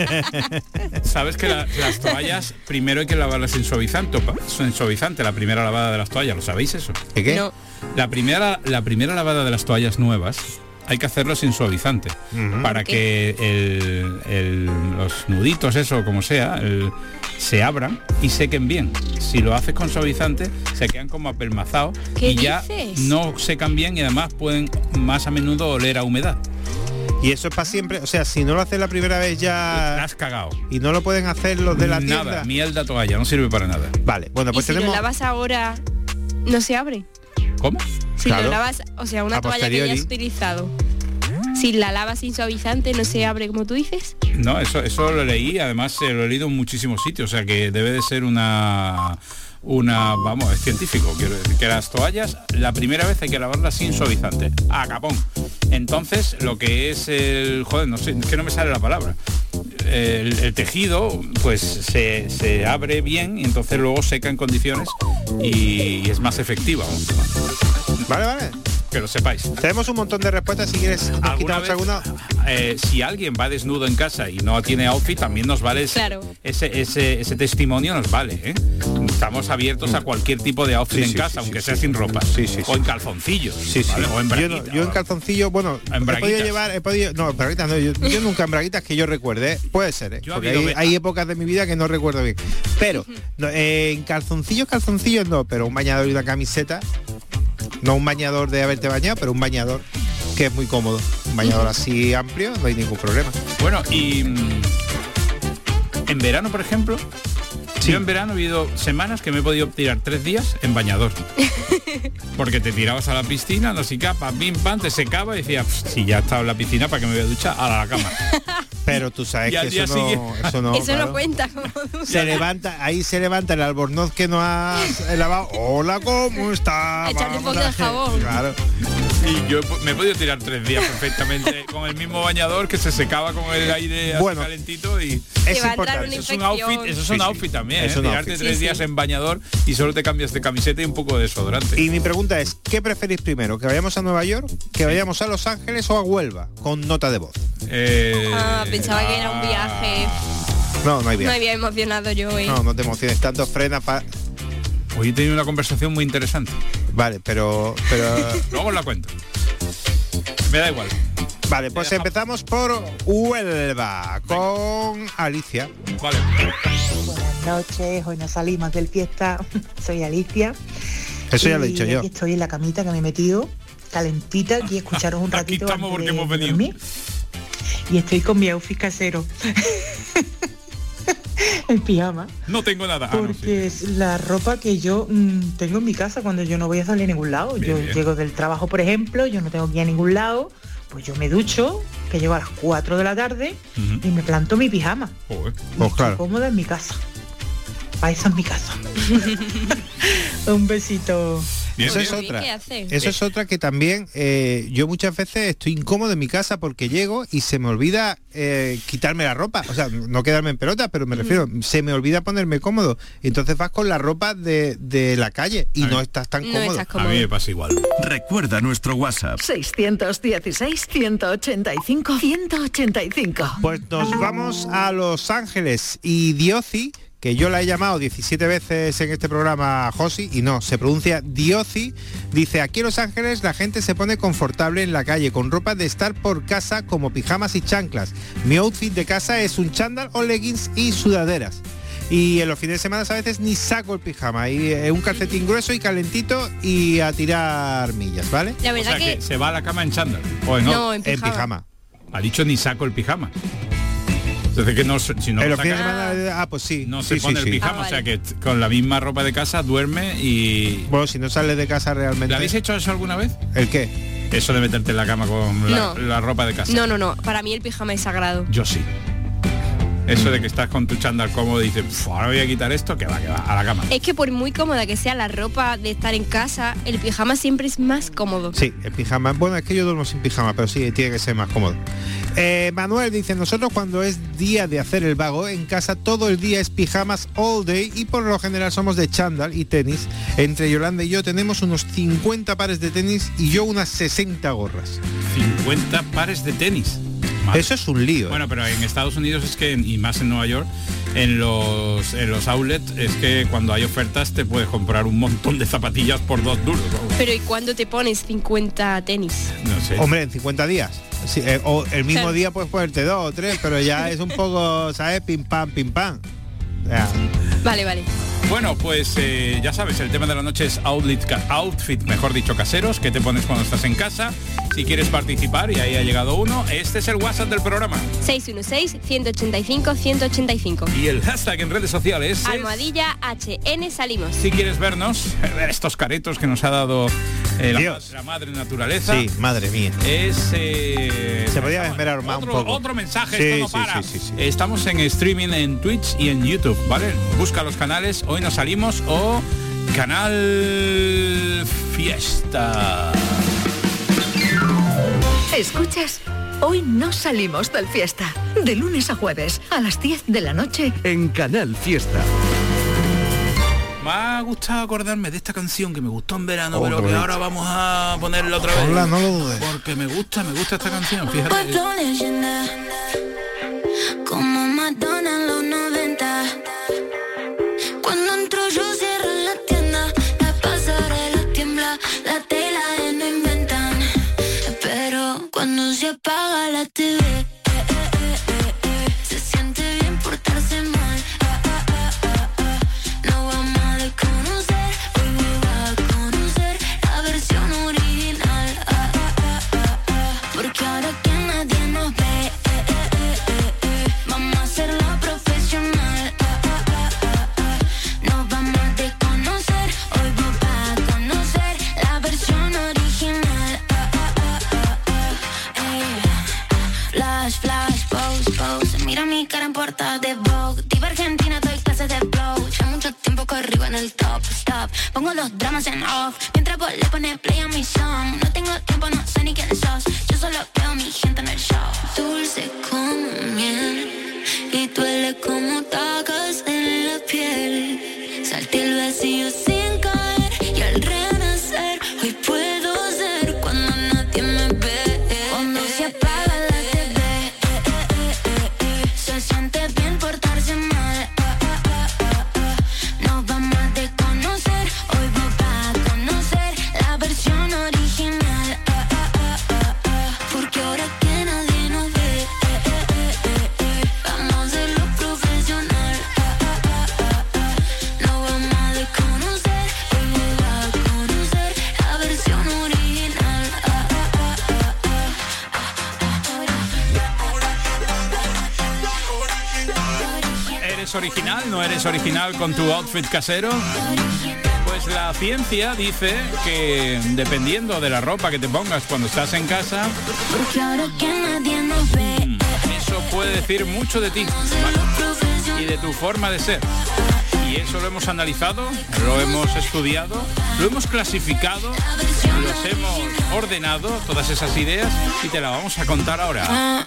sabes que la- las toallas primero hay que lavarlas en suavizante, pa- en suavizante, la primera lavada de las toallas, ¿lo sabéis eso? ¿Qué qué? No. La primera, la primera lavada de las toallas nuevas hay que hacerlo sin suavizante, Ujú. para que el, el- los nuditos, eso como sea, el- se abran y sequen bien. Si lo haces con suavizante, se quedan como apelmazados ¿Qué y ya dices? no secan bien y además pueden más a menudo oler a humedad. Y eso es para siempre, o sea, si no lo haces la primera vez ya... La has cagado. Y no lo pueden hacer los de la Nada, tienda. miel de toalla, no sirve para nada. Vale, bueno, Y pues si tenemos... lo lavas ahora, no se abre. ¿Cómo? Si Claro. lo lavas, o sea, una A toalla que posteriori. ya has utilizado, si la lavas sin suavizante, no se abre como tú dices. No, eso, eso lo leí, además eh, lo he leído en muchísimos sitios, o sea que debe de ser una una, vamos, es científico, quiero decir, que las toallas la primera vez hay que lavarlas sin suavizante, a capón. Entonces, lo que es el, joder, no sé, es que no me sale la palabra. El, el tejido pues se, se abre bien y entonces luego seca en condiciones y, y es más efectiva. Vale, vale. Que lo sepáis. Tenemos un montón de respuestas, si quieres nos ¿Alguna quitamos vez, alguna. eh, si alguien va desnudo en casa y no tiene outfit, también nos vale ese, Claro. ese, ese, ese testimonio, nos vale, ¿eh? Estamos abiertos a cualquier tipo de outfit Sí, en sí, casa, sí, aunque sí, sea sí. sin ropa, Sí, sí, o sí. en calzoncillos, Sí, sí. ¿vale? O en yo, no- braguita, yo en o- calzoncillo, bueno, En he podido braguitas. llevar, he podido, no, en braguitas no, yo, yo nunca en braguitas que yo recuerde, ¿eh? Puede ser, ¿eh? Yo ha Porque habido hay, ve- hay épocas de mi vida que no recuerdo bien. Pero no, eh, en calzoncillos, calzoncillos no, pero un bañador y una camiseta, no un bañador de haberte bañado, pero un bañador que es muy cómodo. Un bañador así amplio, no hay ningún problema. Bueno, y mm, en verano, por ejemplo, yo en verano he habido semanas que me he podido tirar tres días en bañador. Porque te tirabas a la piscina, no sé, capa, pim, pam, te secaba y decías, si ya estaba en la piscina, ¿para que me voy a duchar? A la cama. Pero tú sabes Y al que día eso no, siguiente- eso no, Eso claro. no cuenta como ducha. Se levanta, ahí se levanta el albornoz que no has lavado. Hola, ¿cómo está? Echarle un Vamos poco de a- jabón. Claro. Y yo me he podido tirar tres días perfectamente con el mismo bañador que se secaba con el aire así Bueno. calentito y Es va a entrar importante. una eso es un infección. outfit, eso es Sí, un sí. outfit también, Es ¿eh? un Tirarte outfit. tres Sí, días sí. en bañador y solo te cambias de camiseta y un poco de desodorante. Y mi pregunta es, ¿qué preferís primero? ¿Que vayamos a Nueva York, que vayamos a Los Ángeles o a Huelva? Con nota de voz. Eh, Ah, pensaba que era un viaje. No, no hay Me viaje. había emocionado yo, ¿eh? No, no te emociones tanto, frena pa... Hoy he tenido una conversación muy interesante. Vale, pero... pero Luego os la cuento. Me da igual. vale, pues empezamos por Huelva con Alicia. Vale. Buenas noches, hoy nos salimos del fiesta. Soy Alicia. Eso ya lo he Y dicho yo. aquí estoy en la camita que me he metido, calentita, y escucharos un Aquí ratito estamos antes porque de hemos venido. dormir. Y estoy con mi outfit casero. En pijama. No tengo nada. Ah, no, sí. Porque es la ropa que yo mm, tengo en mi casa cuando yo no voy a salir a ningún lado. Bien, yo bien. llego del trabajo, por ejemplo, yo no tengo que ir a ningún lado, pues yo me ducho, que llego a las cuatro de la tarde Ujú. y me planto mi pijama. Joder. Y Pues estoy claro. cómoda en mi casa. Para eso es mi casa. Un besito. Bien, Eso bien. es Bien, otra. ¿qué hace? Eso es otra que también eh, yo muchas veces estoy incómodo en mi casa porque llego y se me olvida eh, quitarme la ropa. O sea, no quedarme en pelota, pero me refiero, se me olvida ponerme cómodo. Entonces vas con la ropa de, de la calle y A no ver. estás tan No cómodo. estás A cómodo. mí me pasa igual. Recuerda nuestro WhatsApp. seiscientos dieciséis, ciento ochenta y cinco, ciento ochenta y cinco. Pues nos vamos a Los Ángeles y Dioci, que yo la he llamado diecisiete veces en este programa Josi, y no, se pronuncia Dioci, dice, aquí en Los Ángeles la gente se pone confortable en la calle, con ropa de estar por casa como pijamas y chanclas. Mi outfit de casa es un chándal o leggings y sudaderas. Y en los fines de semana a veces ni saco el pijama, y eh, un calcetín grueso y calentito y a tirar millas, ¿vale? La O verdad sea, que... que... se va a la cama en chándal. O en No, en En pijama. pijama. Ha dicho ni saco el pijama. Entonces que no, se- si no en lo los fines de saca, semana, ah, pues sí. no sí, se sí, pone sí. el pijama, Ah, o sea vale. que t- con la misma ropa de casa duerme y... Bueno, si no sales de casa realmente. ¿Le habéis hecho eso alguna vez? ¿El qué? Eso de meterte en la cama con la, No. la ropa de casa. No, no, no. Para mí el pijama es sagrado. Yo sí. Eso de que estás con tu chándal cómodo y dices, "Puf, ahora voy a quitar esto, que va, que va, a la cama. Es que por muy cómoda que sea la ropa de estar en casa, el pijama siempre es más cómodo. Sí, el pijama. Bueno, es que yo duermo sin pijama, pero sí, tiene que ser más cómodo. Eh, Manuel dice, nosotros cuando es día de hacer el vago, en casa todo el día es pijamas all day y por lo general somos de chándal y tenis. Entre Yolanda y yo tenemos unos cincuenta pares de tenis y yo unas sesenta gorras. cincuenta pares de tenis. Madre. Eso es un lío. ¿eh? Bueno, pero en Estados Unidos es que, y más en Nueva York, en los en los outlets es que cuando hay ofertas te puedes comprar un montón de zapatillas por dos duros. ¿No? Pero ¿y cuándo te pones cincuenta tenis? No sé. Hombre, en cincuenta días. Sí, eh, o el mismo Claro. día puedes ponerte dos o tres, pero ya es un poco, ¿sabes? Pim pam, pim pam. O sea, Vale, vale. Bueno, pues eh, ya sabes, el tema de la noche es outfit, ca- outfit, mejor dicho, caseros, que te pones cuando estás en casa. Si quieres participar, y ahí ha llegado uno, este es el WhatsApp del programa. seis uno seis, uno ocho cinco, uno ocho cinco. Y el hashtag en redes sociales es... Almohadilla H N salimos. Si quieres vernos, ver estos caretos que nos ha dado eh, la, la madre naturaleza. sí, madre mía. Es... eh, Se podía esperar más otro, un poco. otro mensaje, Sí, esto no sí, para. sí, sí, sí. Estamos en streaming en Twitch y en YouTube, ¿vale? Busca los canales, hoy nos salimos o Canal Fiesta. Escuchas, hoy no salimos del fiesta. De lunes a jueves, a las diez de la noche. En Canal Fiesta. Me ha gustado acordarme de esta canción que me gustó en verano, Oh, pero qué que bonito. ahora vamos a ponerla otra vez. Ponla, no lo dudes. Porque me gusta, me gusta esta canción, fíjate. Cuatro leyendas, como Madonna en los noventa. Cuando entro yo cierro la tienda, la pasarela tiembla, la tela de no inventan. Pero cuando se apaga la T V, eh, eh, eh, eh, se siente bien portarse mal. Ah, ah, ah, ah, ah. No vamos a desconocer, hoy voy a conocer la versión original. Ah, ah, ah, ah, ah. Porque ahora que nadie nos ve, eh, eh, eh, eh, eh, vamos a hacerlo profesional. Ah, ah, ah, ah, ah. Nos vamos a desconocer, hoy voy a conocer la versión original. Ah, ah, ah, ah, ah. Eh. Flash, flash, pose, pose. Mira mi cara en portada de Vogue. Diva Argentina, doy clases de flow. Ya mucho tiempo corrido en el top, stop. Pongo los dramas en off, mientras vos le pones play a mi song. No tengo tiempo, no sé ni quién sos. Yo solo veo a mi gente en el show. Dulce como miel y duele como tacas en la piel. Salté el vacío sin caer y al renacer hoy puedo ser cuando nadie me ve. Cuando se apaga la T V, eh, eh, eh, eh, se siente bien portarse mal. Ah, ah, ah, ah, ah. Nos vamos a desconocer, hoy voy a conocer la versión original. Ah, ah, ah, ah, ah. Porque ahora que nadie nos ve, eh, eh, eh, eh, eh, vamos a hacerlo profesional. Ah, ah, ah, ah, ah. Nos vamos a desconocer, hoy voy a conocer la versión original. Ah, ah, ah, ah, ah. ¿Eres original? ¿No eres original con tu outfit casero? Pues la ciencia dice que dependiendo de la ropa que te pongas cuando estás en casa, Porque ahora que nadie nos ve, eso puede decir mucho de ti, ¿vale? Y de tu forma de ser. Y eso lo hemos analizado, lo hemos estudiado, lo hemos clasificado, los hemos ordenado, todas esas ideas, y te la vamos a contar ahora.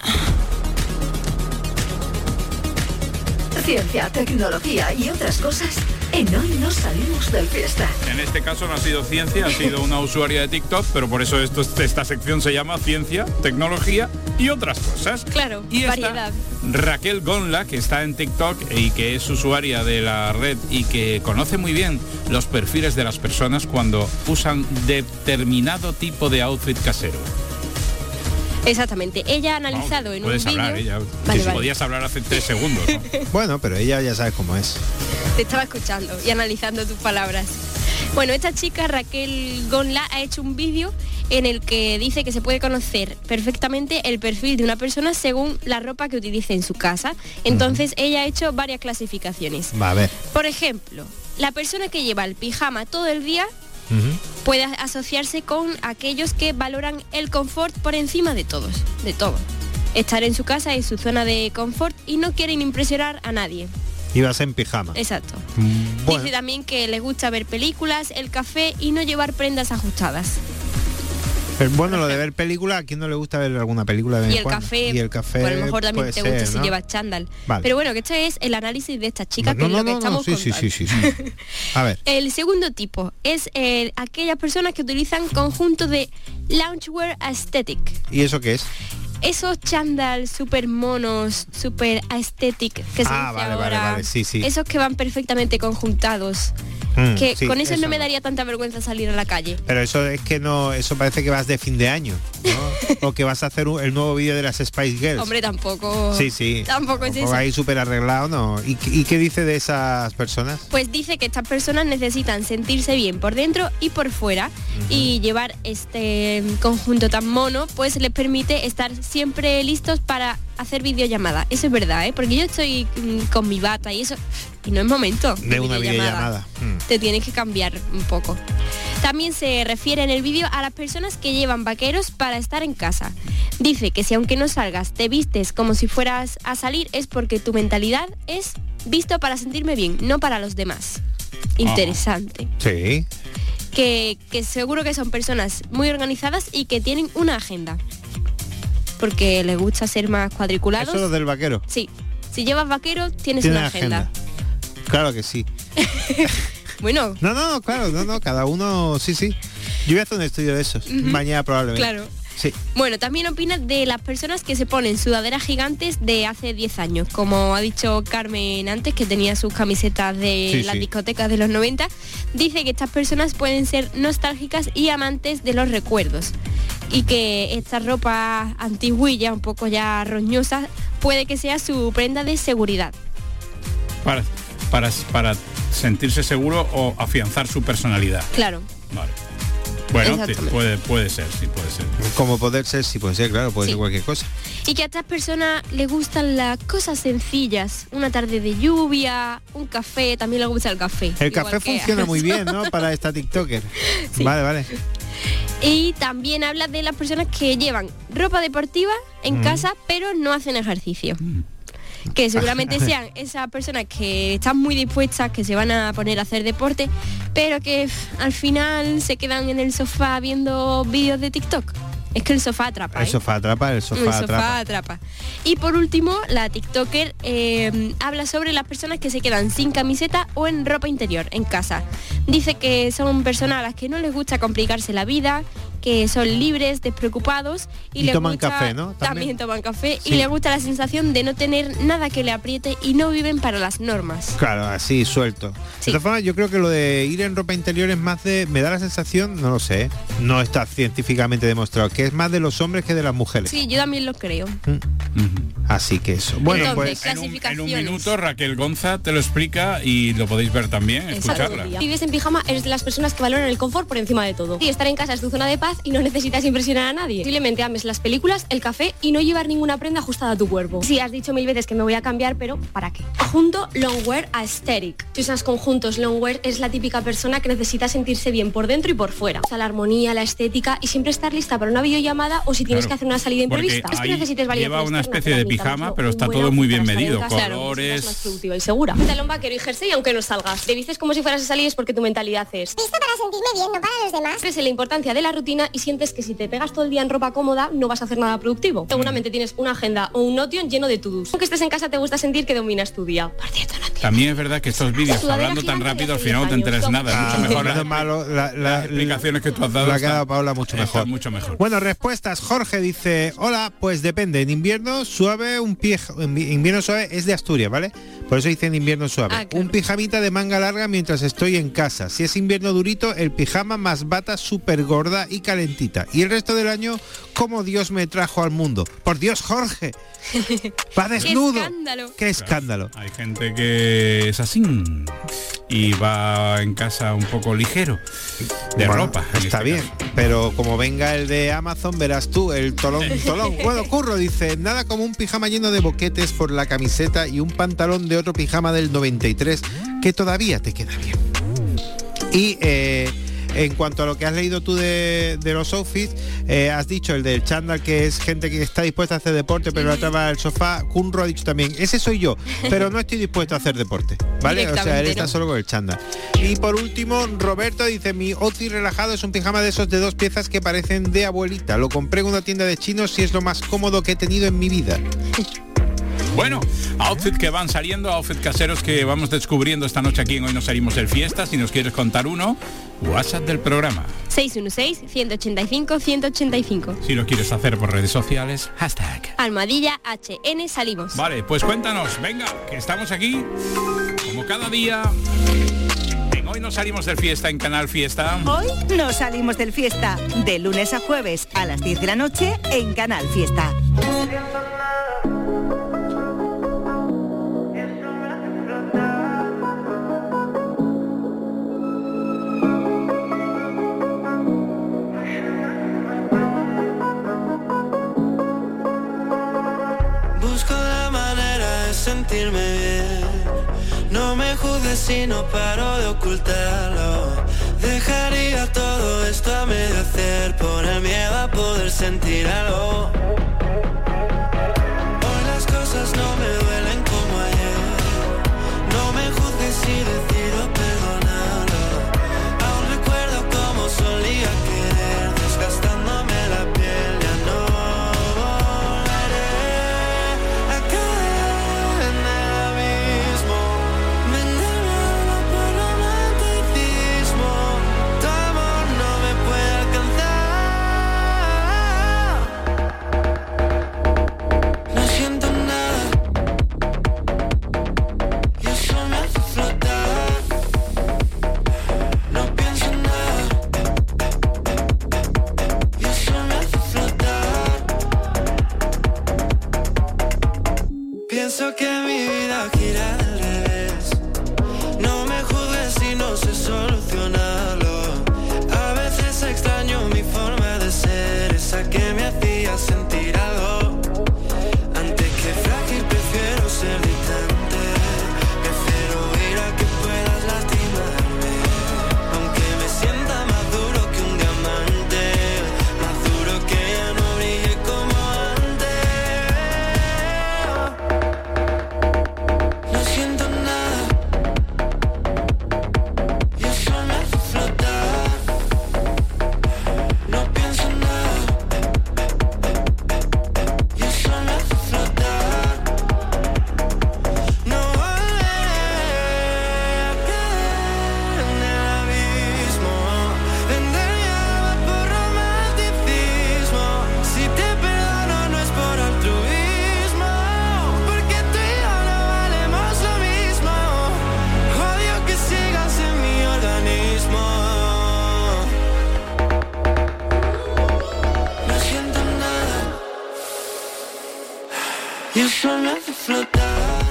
Ciencia, tecnología y otras cosas. En Hoy no salimos del fiesta. En este caso no ha sido ciencia, ha sido una usuaria de TikTok, pero por eso esto, esta sección se llama Ciencia, Tecnología y otras cosas. Claro, Y esta, variedad. Raquel Gonla, que está en TikTok y que es usuaria de la red y que conoce muy bien los perfiles de las personas cuando usan determinado tipo de outfit casero. Exactamente. Ella ha analizado en un Puedes vídeo... hablar, ella. Vale, Si vale. podías hablar hace tres segundos, ¿no? Bueno, pero ella ya sabe cómo es. Te estaba escuchando y analizando tus palabras. Bueno, esta chica, Raquel Gonla, ha hecho un vídeo en el que dice que se puede conocer perfectamente el perfil de una persona según la ropa que utilice en su casa. Entonces, ella ha hecho varias clasificaciones. Va a ver. Por ejemplo, la persona que lleva el pijama todo el día puede asociarse con aquellos que valoran el confort por encima de todos, de todo. Estar en su casa es su zona de confort y no quieren impresionar a nadie. Ibas en pijama. Exacto. Mm, bueno. Dice también que les gusta ver películas, el café y no llevar prendas ajustadas. Pero bueno, lo de ver películas, ¿a quién no le gusta ver alguna película de vez Y en el cuando? café, Y el café, pues a lo mejor también puede te ser, gusta si ¿no? llevas chándal. Vale. Pero bueno, que esto es el análisis de esta chica, No, que es no, lo que no, estamos no, sí, sí, contando. sí, sí, sí. A ver. El segundo tipo es eh, aquellas personas que utilizan conjunto de loungewear aesthetic. ¿Y eso qué es? Esos chándal super monos, super aesthetic que se Ah, dice vale, ahora, vale, vale, sí, sí. esos que van perfectamente conjuntados, Mm, que sí, con esos eso no me no. daría tanta vergüenza salir a la calle. Pero eso es que no, eso parece que vas de fin de año, ¿no? O que vas a hacer un- el nuevo vídeo de las Spice Girls. Hombre, tampoco. Sí, sí. Tampoco es Tampoco eso. ahí súper arreglado, ¿no? ¿Y, ¿Y qué dice de esas personas? Pues dice que estas personas necesitan sentirse bien por dentro y por fuera, y llevar este conjunto tan mono pues les permite estar siempre listos para hacer videollamada. Eso es verdad, ¿eh? Porque yo estoy mm, con mi bata y eso, y no es momento De una videollamada. Mm. Te tienes que cambiar un poco. También se refiere en el vídeo a las personas que llevan vaqueros para estar en casa. Dice que si aunque no salgas te vistes como si fueras a salir, es porque tu mentalidad es visto para sentirme bien, no para los demás. Interesante. Sí. Que, que seguro que son personas muy organizadas y que tienen una agenda. Porque les gusta ser más cuadriculados. Eso es lo del vaquero. Sí. Si llevas vaquero, tienes Tiene una agenda. Claro que sí. Bueno. No, no, claro, no, no, cada uno, sí, sí. Yo voy a hacer un estudio de esos, Ujú. mañana probablemente. Claro. Sí. Bueno, también opina de las personas que se ponen sudaderas gigantes de hace diez años. Como ha dicho Carmen antes, que tenía sus camisetas de Sí, las sí. discotecas de los noventa. Dice que estas personas pueden ser nostálgicas y amantes de los recuerdos. Y que esta ropa antiguilla, un poco ya roñosa, puede que sea su prenda de seguridad. Para, para, para sentirse seguro o afianzar su personalidad. Claro. Vale. Bueno, sí, Exactamente. puede, puede ser, sí, puede ser. Como poder ser, sí puede ser, claro, puede Sí. ser cualquier cosa. Y que a estas personas les gustan las cosas sencillas. Una tarde de lluvia, un café, también les gusta el café. El igual café que funciona a muy bien, nosotros. ¿no? Para esta TikToker. Vale, vale. Y también habla de las personas que llevan ropa deportiva en Mm. casa, pero no hacen ejercicio. Que seguramente sean esas personas que están muy dispuestas, que se van a poner a hacer deporte, pero que pff, al final se quedan en el sofá viendo vídeos de TikTok. Es que el sofá atrapa, El ¿eh? sofá atrapa, el sofá El atrapa. sofá atrapa. Y por último, la TikToker eh, habla sobre las personas que se quedan sin camiseta o en ropa interior en casa. Dice que son personas a las que no les gusta complicarse la vida, que son libres, despreocupados y, Y les toman gusta- café, ¿no? También, También. toman café Sí. y les gusta la sensación de no tener nada que le apriete y no viven para las normas. Claro, así, suelto. De todas formas, yo creo que lo de ir en ropa interior es más de... Me da la sensación, no lo sé, ¿eh? No está científicamente demostrado, que es más de los hombres que de las mujeres. Sí, yo también lo creo. Así que eso. Bueno, Entonces, pues... En un, en un clasificaciones. minuto Raquel Gonza te lo explica y lo podéis ver también, escucharla. Si vives en pijama, eres de las personas que valoran el confort por encima de todo. Y estar en casa es tu zona de paz y no necesitas impresionar a nadie. Posiblemente ames las películas, el café y no llevar ninguna prenda ajustada a tu cuerpo. Sí, has dicho mil veces que me voy a cambiar, pero ¿para qué? Junto longwear aesthetic. Si usas conjuntos longwear, es la típica persona que necesita sentirse bien por dentro y por fuera. O sea, la armonía, la estética y siempre estar lista para una videollamada o si tienes Claro, que hacer una salida porque imprevista. Es que ahí necesites variedad lleva una externa, especie de pero pijama, necesitamos pero un está buen todo muy outfit bien para estar en medido, casa. Claro, colores. necesitas más productiva y segura. Pantalón vaquero y jersey aunque no salgas. Te vistes como si fueras a salir es porque tu mentalidad es Visto para sentirme bien, no para los demás. crees en la importancia de la rutina y sientes que si te pegas todo el día en ropa cómoda no vas a hacer nada productivo. Seguramente tienes una agenda o un notion lleno de to-dos. Aunque estés en casa te gusta sentir que dominas tu día. Por cierto, no También es verdad que estos vídeos, Sudadera hablando tan gigante rápido, al de final no te hace enteras diez nada. Ah, Es mucho mejor. no es La- malo, la- la- las explicaciones que tú has dado Lo ha están- quedado Paula mucho están mejor. mucho mejor. Bueno, respuestas. Jorge dice, hola, pues depende. En invierno suave, un pie, en invierno suave es de Asturias, ¿vale? Por eso dicen invierno suave. Ah, claro. Un pijamita de manga larga mientras estoy en casa. Si es invierno durito, el pijama más bata súper gorda y calentita. Y el resto del año, como Dios me trajo al mundo. Por Dios, Jorge. Va desnudo. ¡Qué escándalo! Qué escándalo. Hay gente que es así y va en casa un poco ligero de Bueno, ropa. en Está este bien, caso. pero como venga el de Amazon, verás tú, el tolón, tolón. Bueno, Curro dice, nada como un pijama lleno de boquetes por la camiseta y un pantalón de otro pijama del noventa y tres que todavía te queda bien. Y eh, en cuanto a lo que has leído tú de, de los outfits, eh, has dicho el del chándal, que es gente que está dispuesta a hacer deporte pero atrapa al sofá. Kunro ha dicho también, ese soy yo, pero no estoy dispuesto a hacer deporte, ¿vale? O sea, él Directamente, está ¿no? solo con el chándal. Y por último, Roberto dice, mi outfit relajado es un pijama de esos de dos piezas que parecen de abuelita. Lo compré en una tienda de chinos y es lo más cómodo que he tenido en mi vida. Bueno, outfit que van saliendo, outfit caseros que vamos descubriendo esta noche aquí en Hoy Nos Salimos de Fiesta. Si nos quieres contar uno, WhatsApp del programa. seis uno seis, uno ocho cinco, uno ocho cinco. Si lo quieres hacer por redes sociales, hashtag Almohadilla H N salimos. Vale, pues cuéntanos, venga, que estamos aquí, como cada día. En Hoy nos salimos del fiesta en Canal Fiesta. Hoy nos salimos del fiesta, de lunes a jueves a las diez de la noche en Canal Fiesta. Sentirme bien, no me juzgues si no paro de ocultarlo. Dejaría todo esto a medio hacer por el miedo a poder sentir algo. Hoy las cosas no me duelen como ayer. No me juzgues si decido perdonarlo. Aún recuerdo cómo solía querer, desgastándome la piel. Ya no pienso que mi vida gira al revés. No me juzgues si no sé solucionarlo. A veces extraño mi forma de ser, esa que me hacía sentir algo. Antes que frágil prefiero ser distante. Prefiero ir a que puedas lastimarme. Aunque me sienta más duro que un diamante, más duro que ya no brille como antes. No siento nada, y eso me hace flotar. No pienso en nada, y eso me hace flotar. No volveré a caer en el abismo. Vender mi alma por romanticismo. Si te perdono no es por altruismo, porque tú y yo no valemos lo mismo. Odio que sigas en mi organismo. No siento nada, y eso me hace flotar.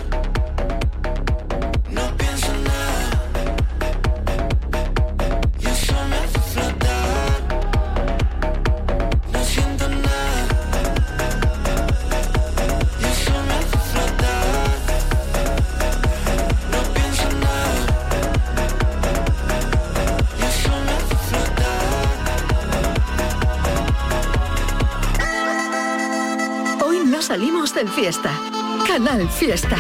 No pienso en nada, y eso me hace flotar. No siento nada, y eso me hace flotar. No pienso en nada, y eso me hace flotar. Hoy no salimos del fiesta. Canal Fiesta.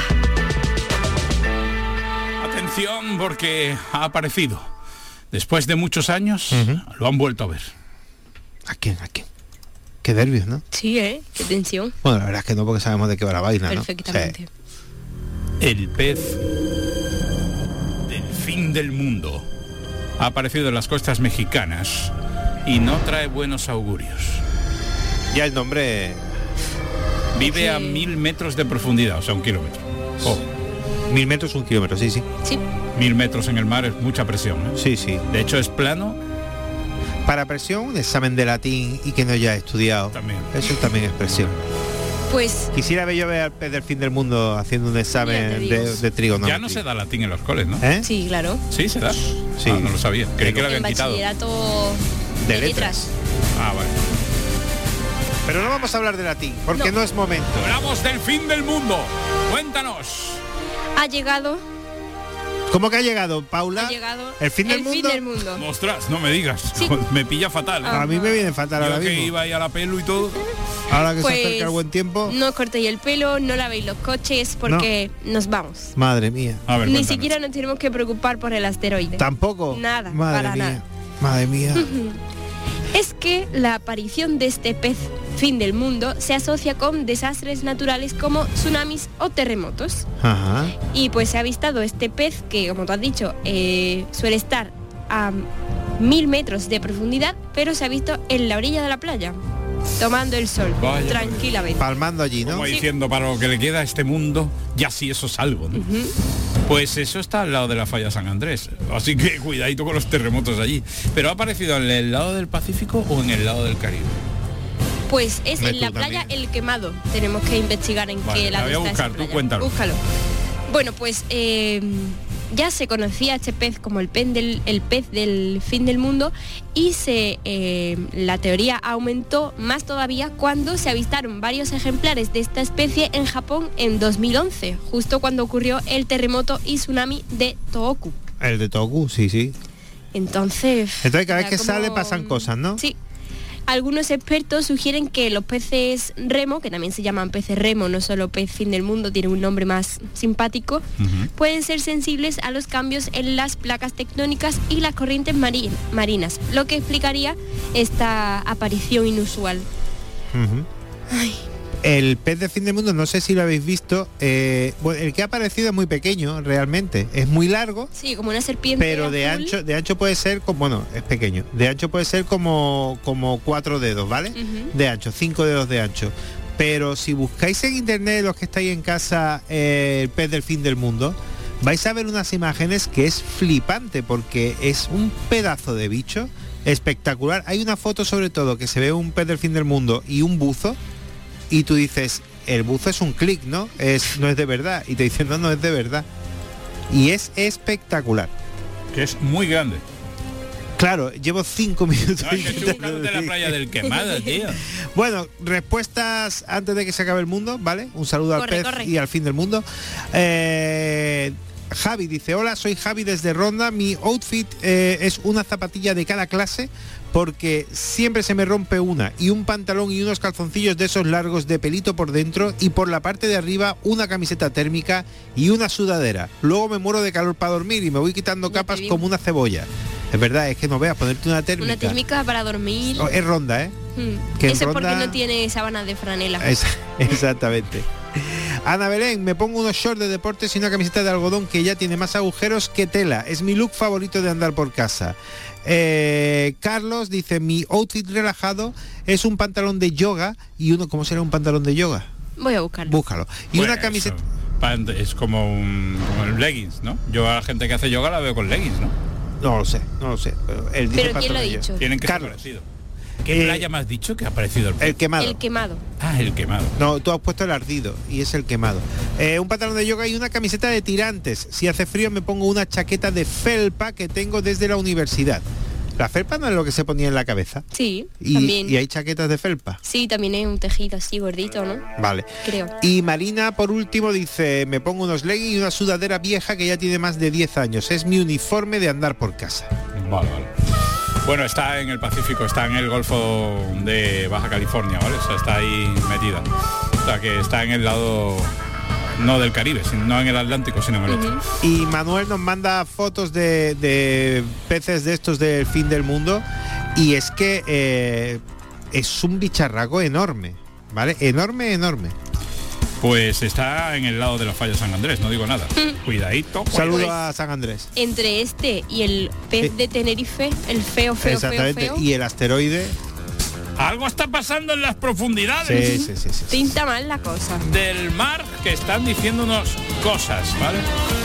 Atención, porque ha aparecido. Después de muchos años, lo han vuelto a ver. ¿A quién? ¿A quién? Qué nervios, ¿no? Sí, ¿eh? Qué tensión. Bueno, la verdad es que no, porque sabemos de qué va la vaina, ¿no? Perfectamente. Sí. El pez del fin del mundo ha aparecido en las costas mexicanas y no trae buenos augurios. Ya el nombre... Vive Sí. a mil metros de profundidad, o sea, un kilómetro. Oh, Mil metros, un kilómetro, sí, sí. Sí. mil metros en el mar es mucha presión, ¿eh? Sí, sí. De hecho, es plano. Para presión, un examen de latín y que no haya estudiado. También. Eso también es presión. Pues Quisiera ver yo ver al pez del fin del mundo haciendo un Ya examen te digo. de, de trigonometría. Ya no se da latín en los coles, ¿no? ¿Eh? sí, claro. Sí, se da. Sí. Ah, no lo sabía. Creí que lo En habían quitado. bachillerato De de letras. Ah, vale. Pero no vamos a hablar de latín, porque no, No. es momento. Hablamos del fin del mundo. Cuéntanos. Ha llegado, ¿Cómo que ha llegado, Paula? ha llegado ¿El fin del el mundo? fin del mundo. Ostras, no me digas. Sí. Me pilla fatal. ¿eh? A mí me viene fatal Yo ahora que mismo. iba ahí a la pelo y todo. Ahora que Pues, se acerca el buen tiempo. No os cortéis el pelo, no lavéis los coches porque nos vamos. Madre mía. A ver, Ni cuéntanos. siquiera nos tenemos que preocupar por el asteroide. Tampoco. Nada, Madre para mía. nada. Madre mía. Es que la aparición de este pez fin del mundo se asocia con desastres naturales como tsunamis o terremotos. Ajá. Y pues se ha avistado este pez que, como tú has dicho, eh, suele estar a mil metros de profundidad, pero se ha visto en la orilla de la playa, tomando el sol, Vaya, tranquilamente. Palmando allí, ¿no? Como Sí. diciendo, para lo que le queda a este mundo, ya sí eso es algo, ¿no? Ujú. Pues eso está al lado de la falla San Andrés, así que cuidadito con los terremotos allí. ¿Pero ha aparecido en el lado del Pacífico o en el lado del Caribe? Pues es Me en la tú playa también. El Quemado. Tenemos que investigar en Vale, qué la lado voy a está buscar, esa tú playa. cuéntalo. Búscalo. Bueno, pues eh, ya se conocía este pez como el pez del, el pez del fin del mundo y se eh, la teoría aumentó más todavía cuando se avistaron varios ejemplares de esta especie en Japón en dos mil once, justo cuando ocurrió el terremoto y tsunami de Tohoku. El de Toku, sí, sí. Entonces, Entonces cada vez era que como- sale pasan cosas, ¿no? Sí. Algunos expertos sugieren que los peces remo, que también se llaman peces remo, no solo pez fin del mundo, tiene un nombre más simpático, pueden ser sensibles a los cambios en las placas tectónicas y las corrientes mari- marinas, lo que explicaría esta aparición inusual. Ujú. El pez de fin del mundo, no sé si lo habéis visto, eh, bueno, el que ha aparecido es muy pequeño, realmente. Es muy largo, Sí, como una serpiente pero de azul. ancho, de ancho puede ser como, bueno, es pequeño. De ancho puede ser como, como cuatro dedos, ¿vale? Ujú. De ancho, cinco dedos de ancho. Pero si buscáis en internet, los que estáis en casa, eh, el pez del fin del mundo, vais a ver unas imágenes que es flipante porque es un pedazo de bicho espectacular. Hay una foto sobre todo que se ve un pez del fin del mundo y un buzo y tú dices, el buzo es un clic, ¿no? Es, no es de verdad. Y te dicen, no, no es de verdad. Y es espectacular. Que es muy grande. Claro, llevo cinco minutos. No, es que estoy buscando de la playa del Quemado, tío. Bueno, respuestas antes de que se acabe el mundo, ¿vale? Un saludo al Corre, pez corre. y al fin del mundo. Eh, Javi dice, hola, soy Javi desde Ronda. Mi outfit eh, es una zapatilla de cada clase porque siempre se me rompe una y un pantalón y unos calzoncillos de esos largos de pelito por dentro y por la parte de arriba una camiseta térmica y una sudadera. Luego me muero de calor para dormir y me voy quitando capas digo. como una cebolla. Es verdad, es que no veas, ponerte una térmica. Una térmica para dormir. Oh, es Ronda, ¿eh? Mm. que en Eso es porque Ronda- no tiene sábanas de franela. Es- exactamente. Ana Belén, me pongo unos shorts de deportes y una camiseta de algodón que ya tiene más agujeros que tela. Es mi look favorito de andar por casa. Eh, Carlos dice, mi outfit relajado es un pantalón de yoga y uno, ¿cómo será un pantalón de yoga? Voy a buscarlo. Búscalo. Y Bueno, una camiseta... eso, pan- Es como un, como el leggings, ¿no? Yo a la gente que hace yoga la veo con leggings, ¿no? No lo sé, no lo sé. Pero, él dice ¿Pero quién lo ha pantalón de yoga. dicho? Tienen que Carlos. ser parecidos. ¿Qué Eh, playa me has dicho que ha aparecido el pez? El quemado. El quemado. Ah, el Quemado. No, tú has puesto el ardido y es el quemado. Eh, un pantalón de yoga y una camiseta de tirantes. Si hace frío me pongo una chaqueta de felpa que tengo desde la universidad. La felpa no es lo que se ponía en la cabeza. Sí, Y, también. y hay chaquetas de felpa. Sí, también es un tejido así gordito, ¿no? Vale. Creo. Y Marina, por último, dice, me pongo unos leggings y una sudadera vieja que ya tiene más de diez años. Es mi uniforme de andar por casa. Vale, vale. Bueno, está en el Pacífico, está en el Golfo de Baja California, ¿vale? O sea, está ahí metida. O sea, que está en el lado, no del Caribe, sino, no en el Atlántico, sino en el otro. Y Manuel nos manda fotos de, de peces de estos del fin del mundo. Y es que eh, es un bicharraco enorme, ¿vale? Enorme, enorme. Pues está en el lado de la falla San Andrés, no digo nada. Cuidadito. Un saludo Pues- a San Andrés. Entre este y el pez Eh, de Tenerife, el feo, feo, Exactamente. feo, feo, Y el asteroide. Algo está pasando en las Sí, profundidades sí, sí, sí. pinta mal la cosa. del mar que están diciéndonos cosas, ¿vale?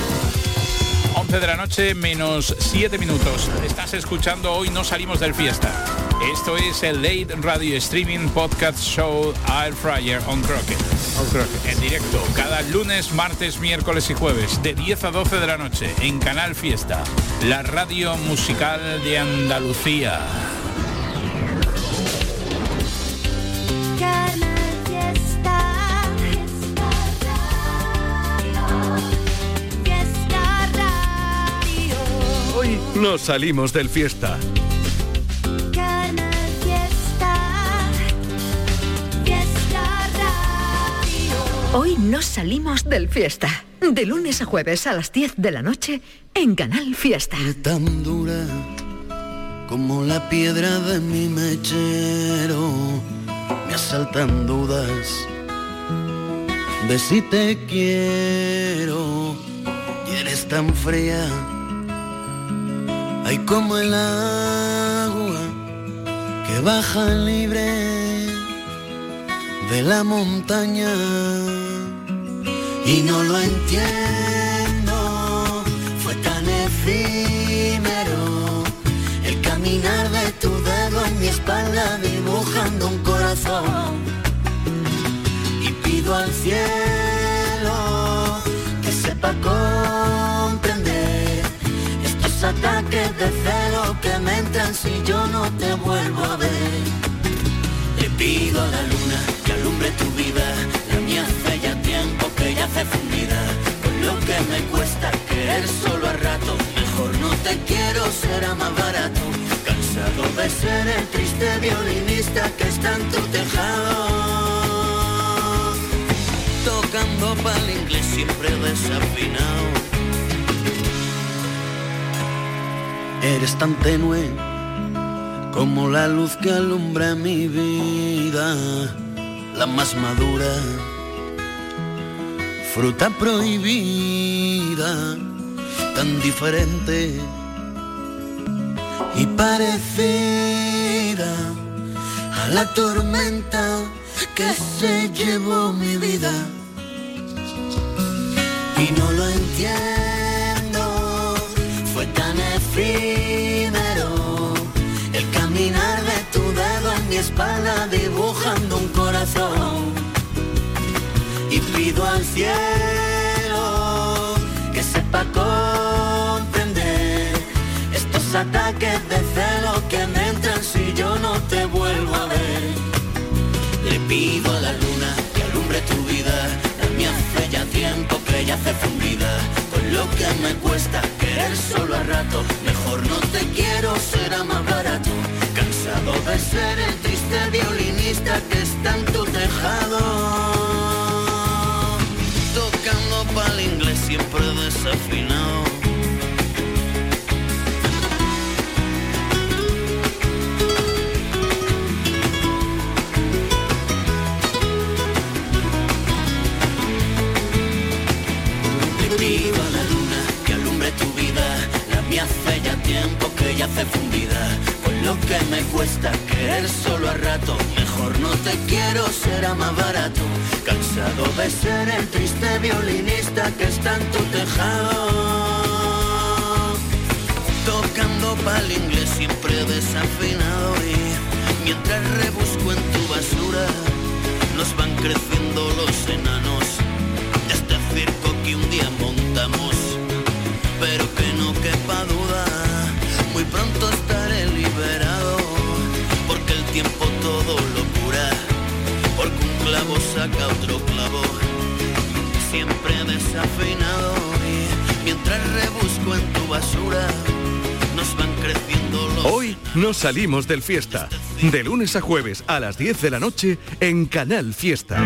once de la noche menos siete minutos. Estás escuchando Hoy No Salimos del Fiesta. Esto es el Late Radio Streaming Podcast Show Air Fryer on Crockett. On Crockett. En directo, cada lunes, martes, miércoles y jueves, de diez a doce de la noche, en Canal Fiesta, la radio musical de Andalucía. Hoy nos salimos del fiesta. Hoy nos salimos del fiesta. De lunes a jueves a las diez de la noche en Canal Fiesta. Tan dura como la piedra de mi mechero, me asaltan dudas de si te quiero y eres tan fría Ay, como el agua que baja libre de la montaña y no lo entiendo, fue tan efímero el caminar de tu dedo en mi espalda dibujando un corazón. Y pido al cielo que sepa comprender estos ataques de celo que me entran si yo no te vuelvo a ver. Le pido a la luna que alumbre tu vida, la mía hace ya tiempo que ya hace fundida, con lo que me cuesta querer solo a rato, mejor no te quiero, será más barato, cansado de ser el triste violinista que está en tu tejado, tocando pa'l inglés siempre desafinado. Eres tan tenue como la luz que alumbra mi vida, la más madura, fruta prohibida, tan diferente y parecida a la tormenta que se llevó mi vida. Y no lo entiendo, fue tan efímero el caminar de tu dedo en mi espalda dibujando un corazón. Y pido al cielo que sepa comprender estos ataques de celo que me entran si yo no te vuelvo a ver. Le pido a la luna que alumbre tu vida, la mía hace ya tiempo que ya hace fundida, con lo que me cuesta querer solo a rato, mejor no te quiero, será más barato, cansado de ser el triste violinista que está en tu tejado, tocando pa'l inglés siempre desafinado. Pido a la luna que alumbre tu vida, la mía hace ya tiempo que ya hace fundida, con lo que me cuesta querer solo a rato, mejor no te quiero, será más barato, cansado de ser el triste violinista que está en tu tejado, tocando pa'l inglés siempre desafinado. Y mientras rebusco en tu basura nos van creciendo los enanos de este circo que un día montamos, pero que no quepa duda, muy pronto estaré liberado, porque el tiempo todo lo cura, porque un clavo saca otro clavo, siempre desafinado. Y mientras rebusco en tu basura nos van creciendo los... Hoy nos salimos del Fiesta, de lunes a jueves a las diez de la noche en Canal Fiesta.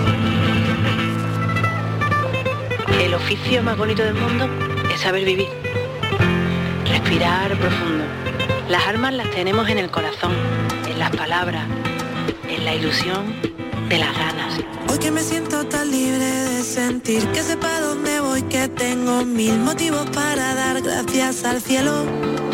El oficio más bonito del mundo es saber vivir, respirar profundo. Las armas las tenemos en el corazón, en las palabras, en la ilusión de las ganas. Hoy que me siento tan libre de sentir, que sepa dónde voy, que tengo mil motivos para dar gracias al cielo.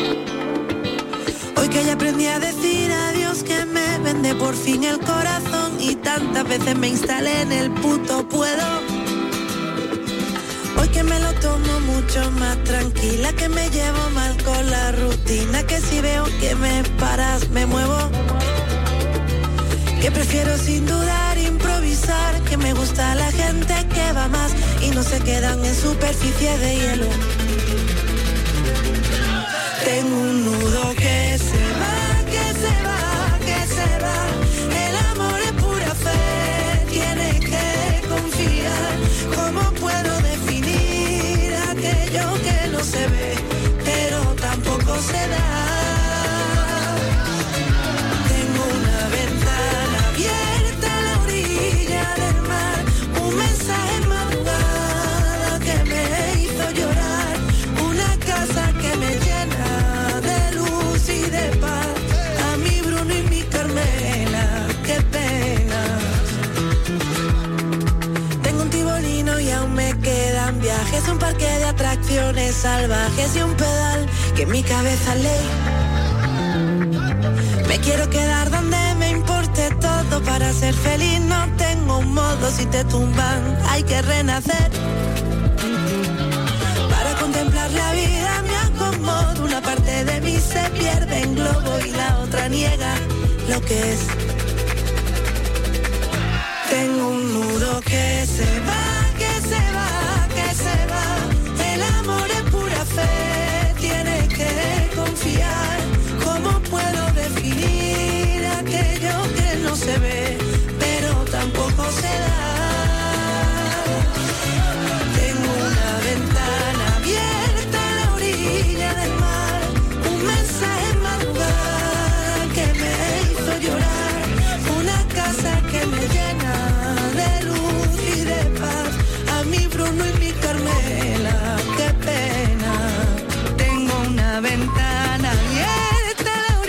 Hoy que ya aprendí a decir adiós, que me vende por fin el corazón y tantas veces me instalé en el puto puedo. Hoy que me lo tomo mucho más tranquila, que me llevo mal con la rutina, que si veo que me paras me muevo, que prefiero sin dudar improvisar, que me gusta la gente que va más y no se quedan en superficie de hielo. Tengo un nudo que se va, que se va, que se va, el amor es pura fe, tienes que confiar. ¿Cómo puedo definir aquello que no se ve, pero tampoco se da? Tengo una ventana abierta a la orilla del mar, un mensaje en madrugada que me hizo llorar, una casa que me llena de luz y de paz, a mi Bruno y mi Carmela, qué pena. Tengo un tibolino y aún me quedan viajes, un un parque de atracciones salvajes y un pedal que en mi cabeza ley. Me quiero quedar donde me importe todo para ser feliz. No tengo un modo, si te tumban hay que renacer. Para contemplar la vida me acomodo. Una parte de mí se pierde en globo y la otra niega lo que es. Tengo un nudo que se va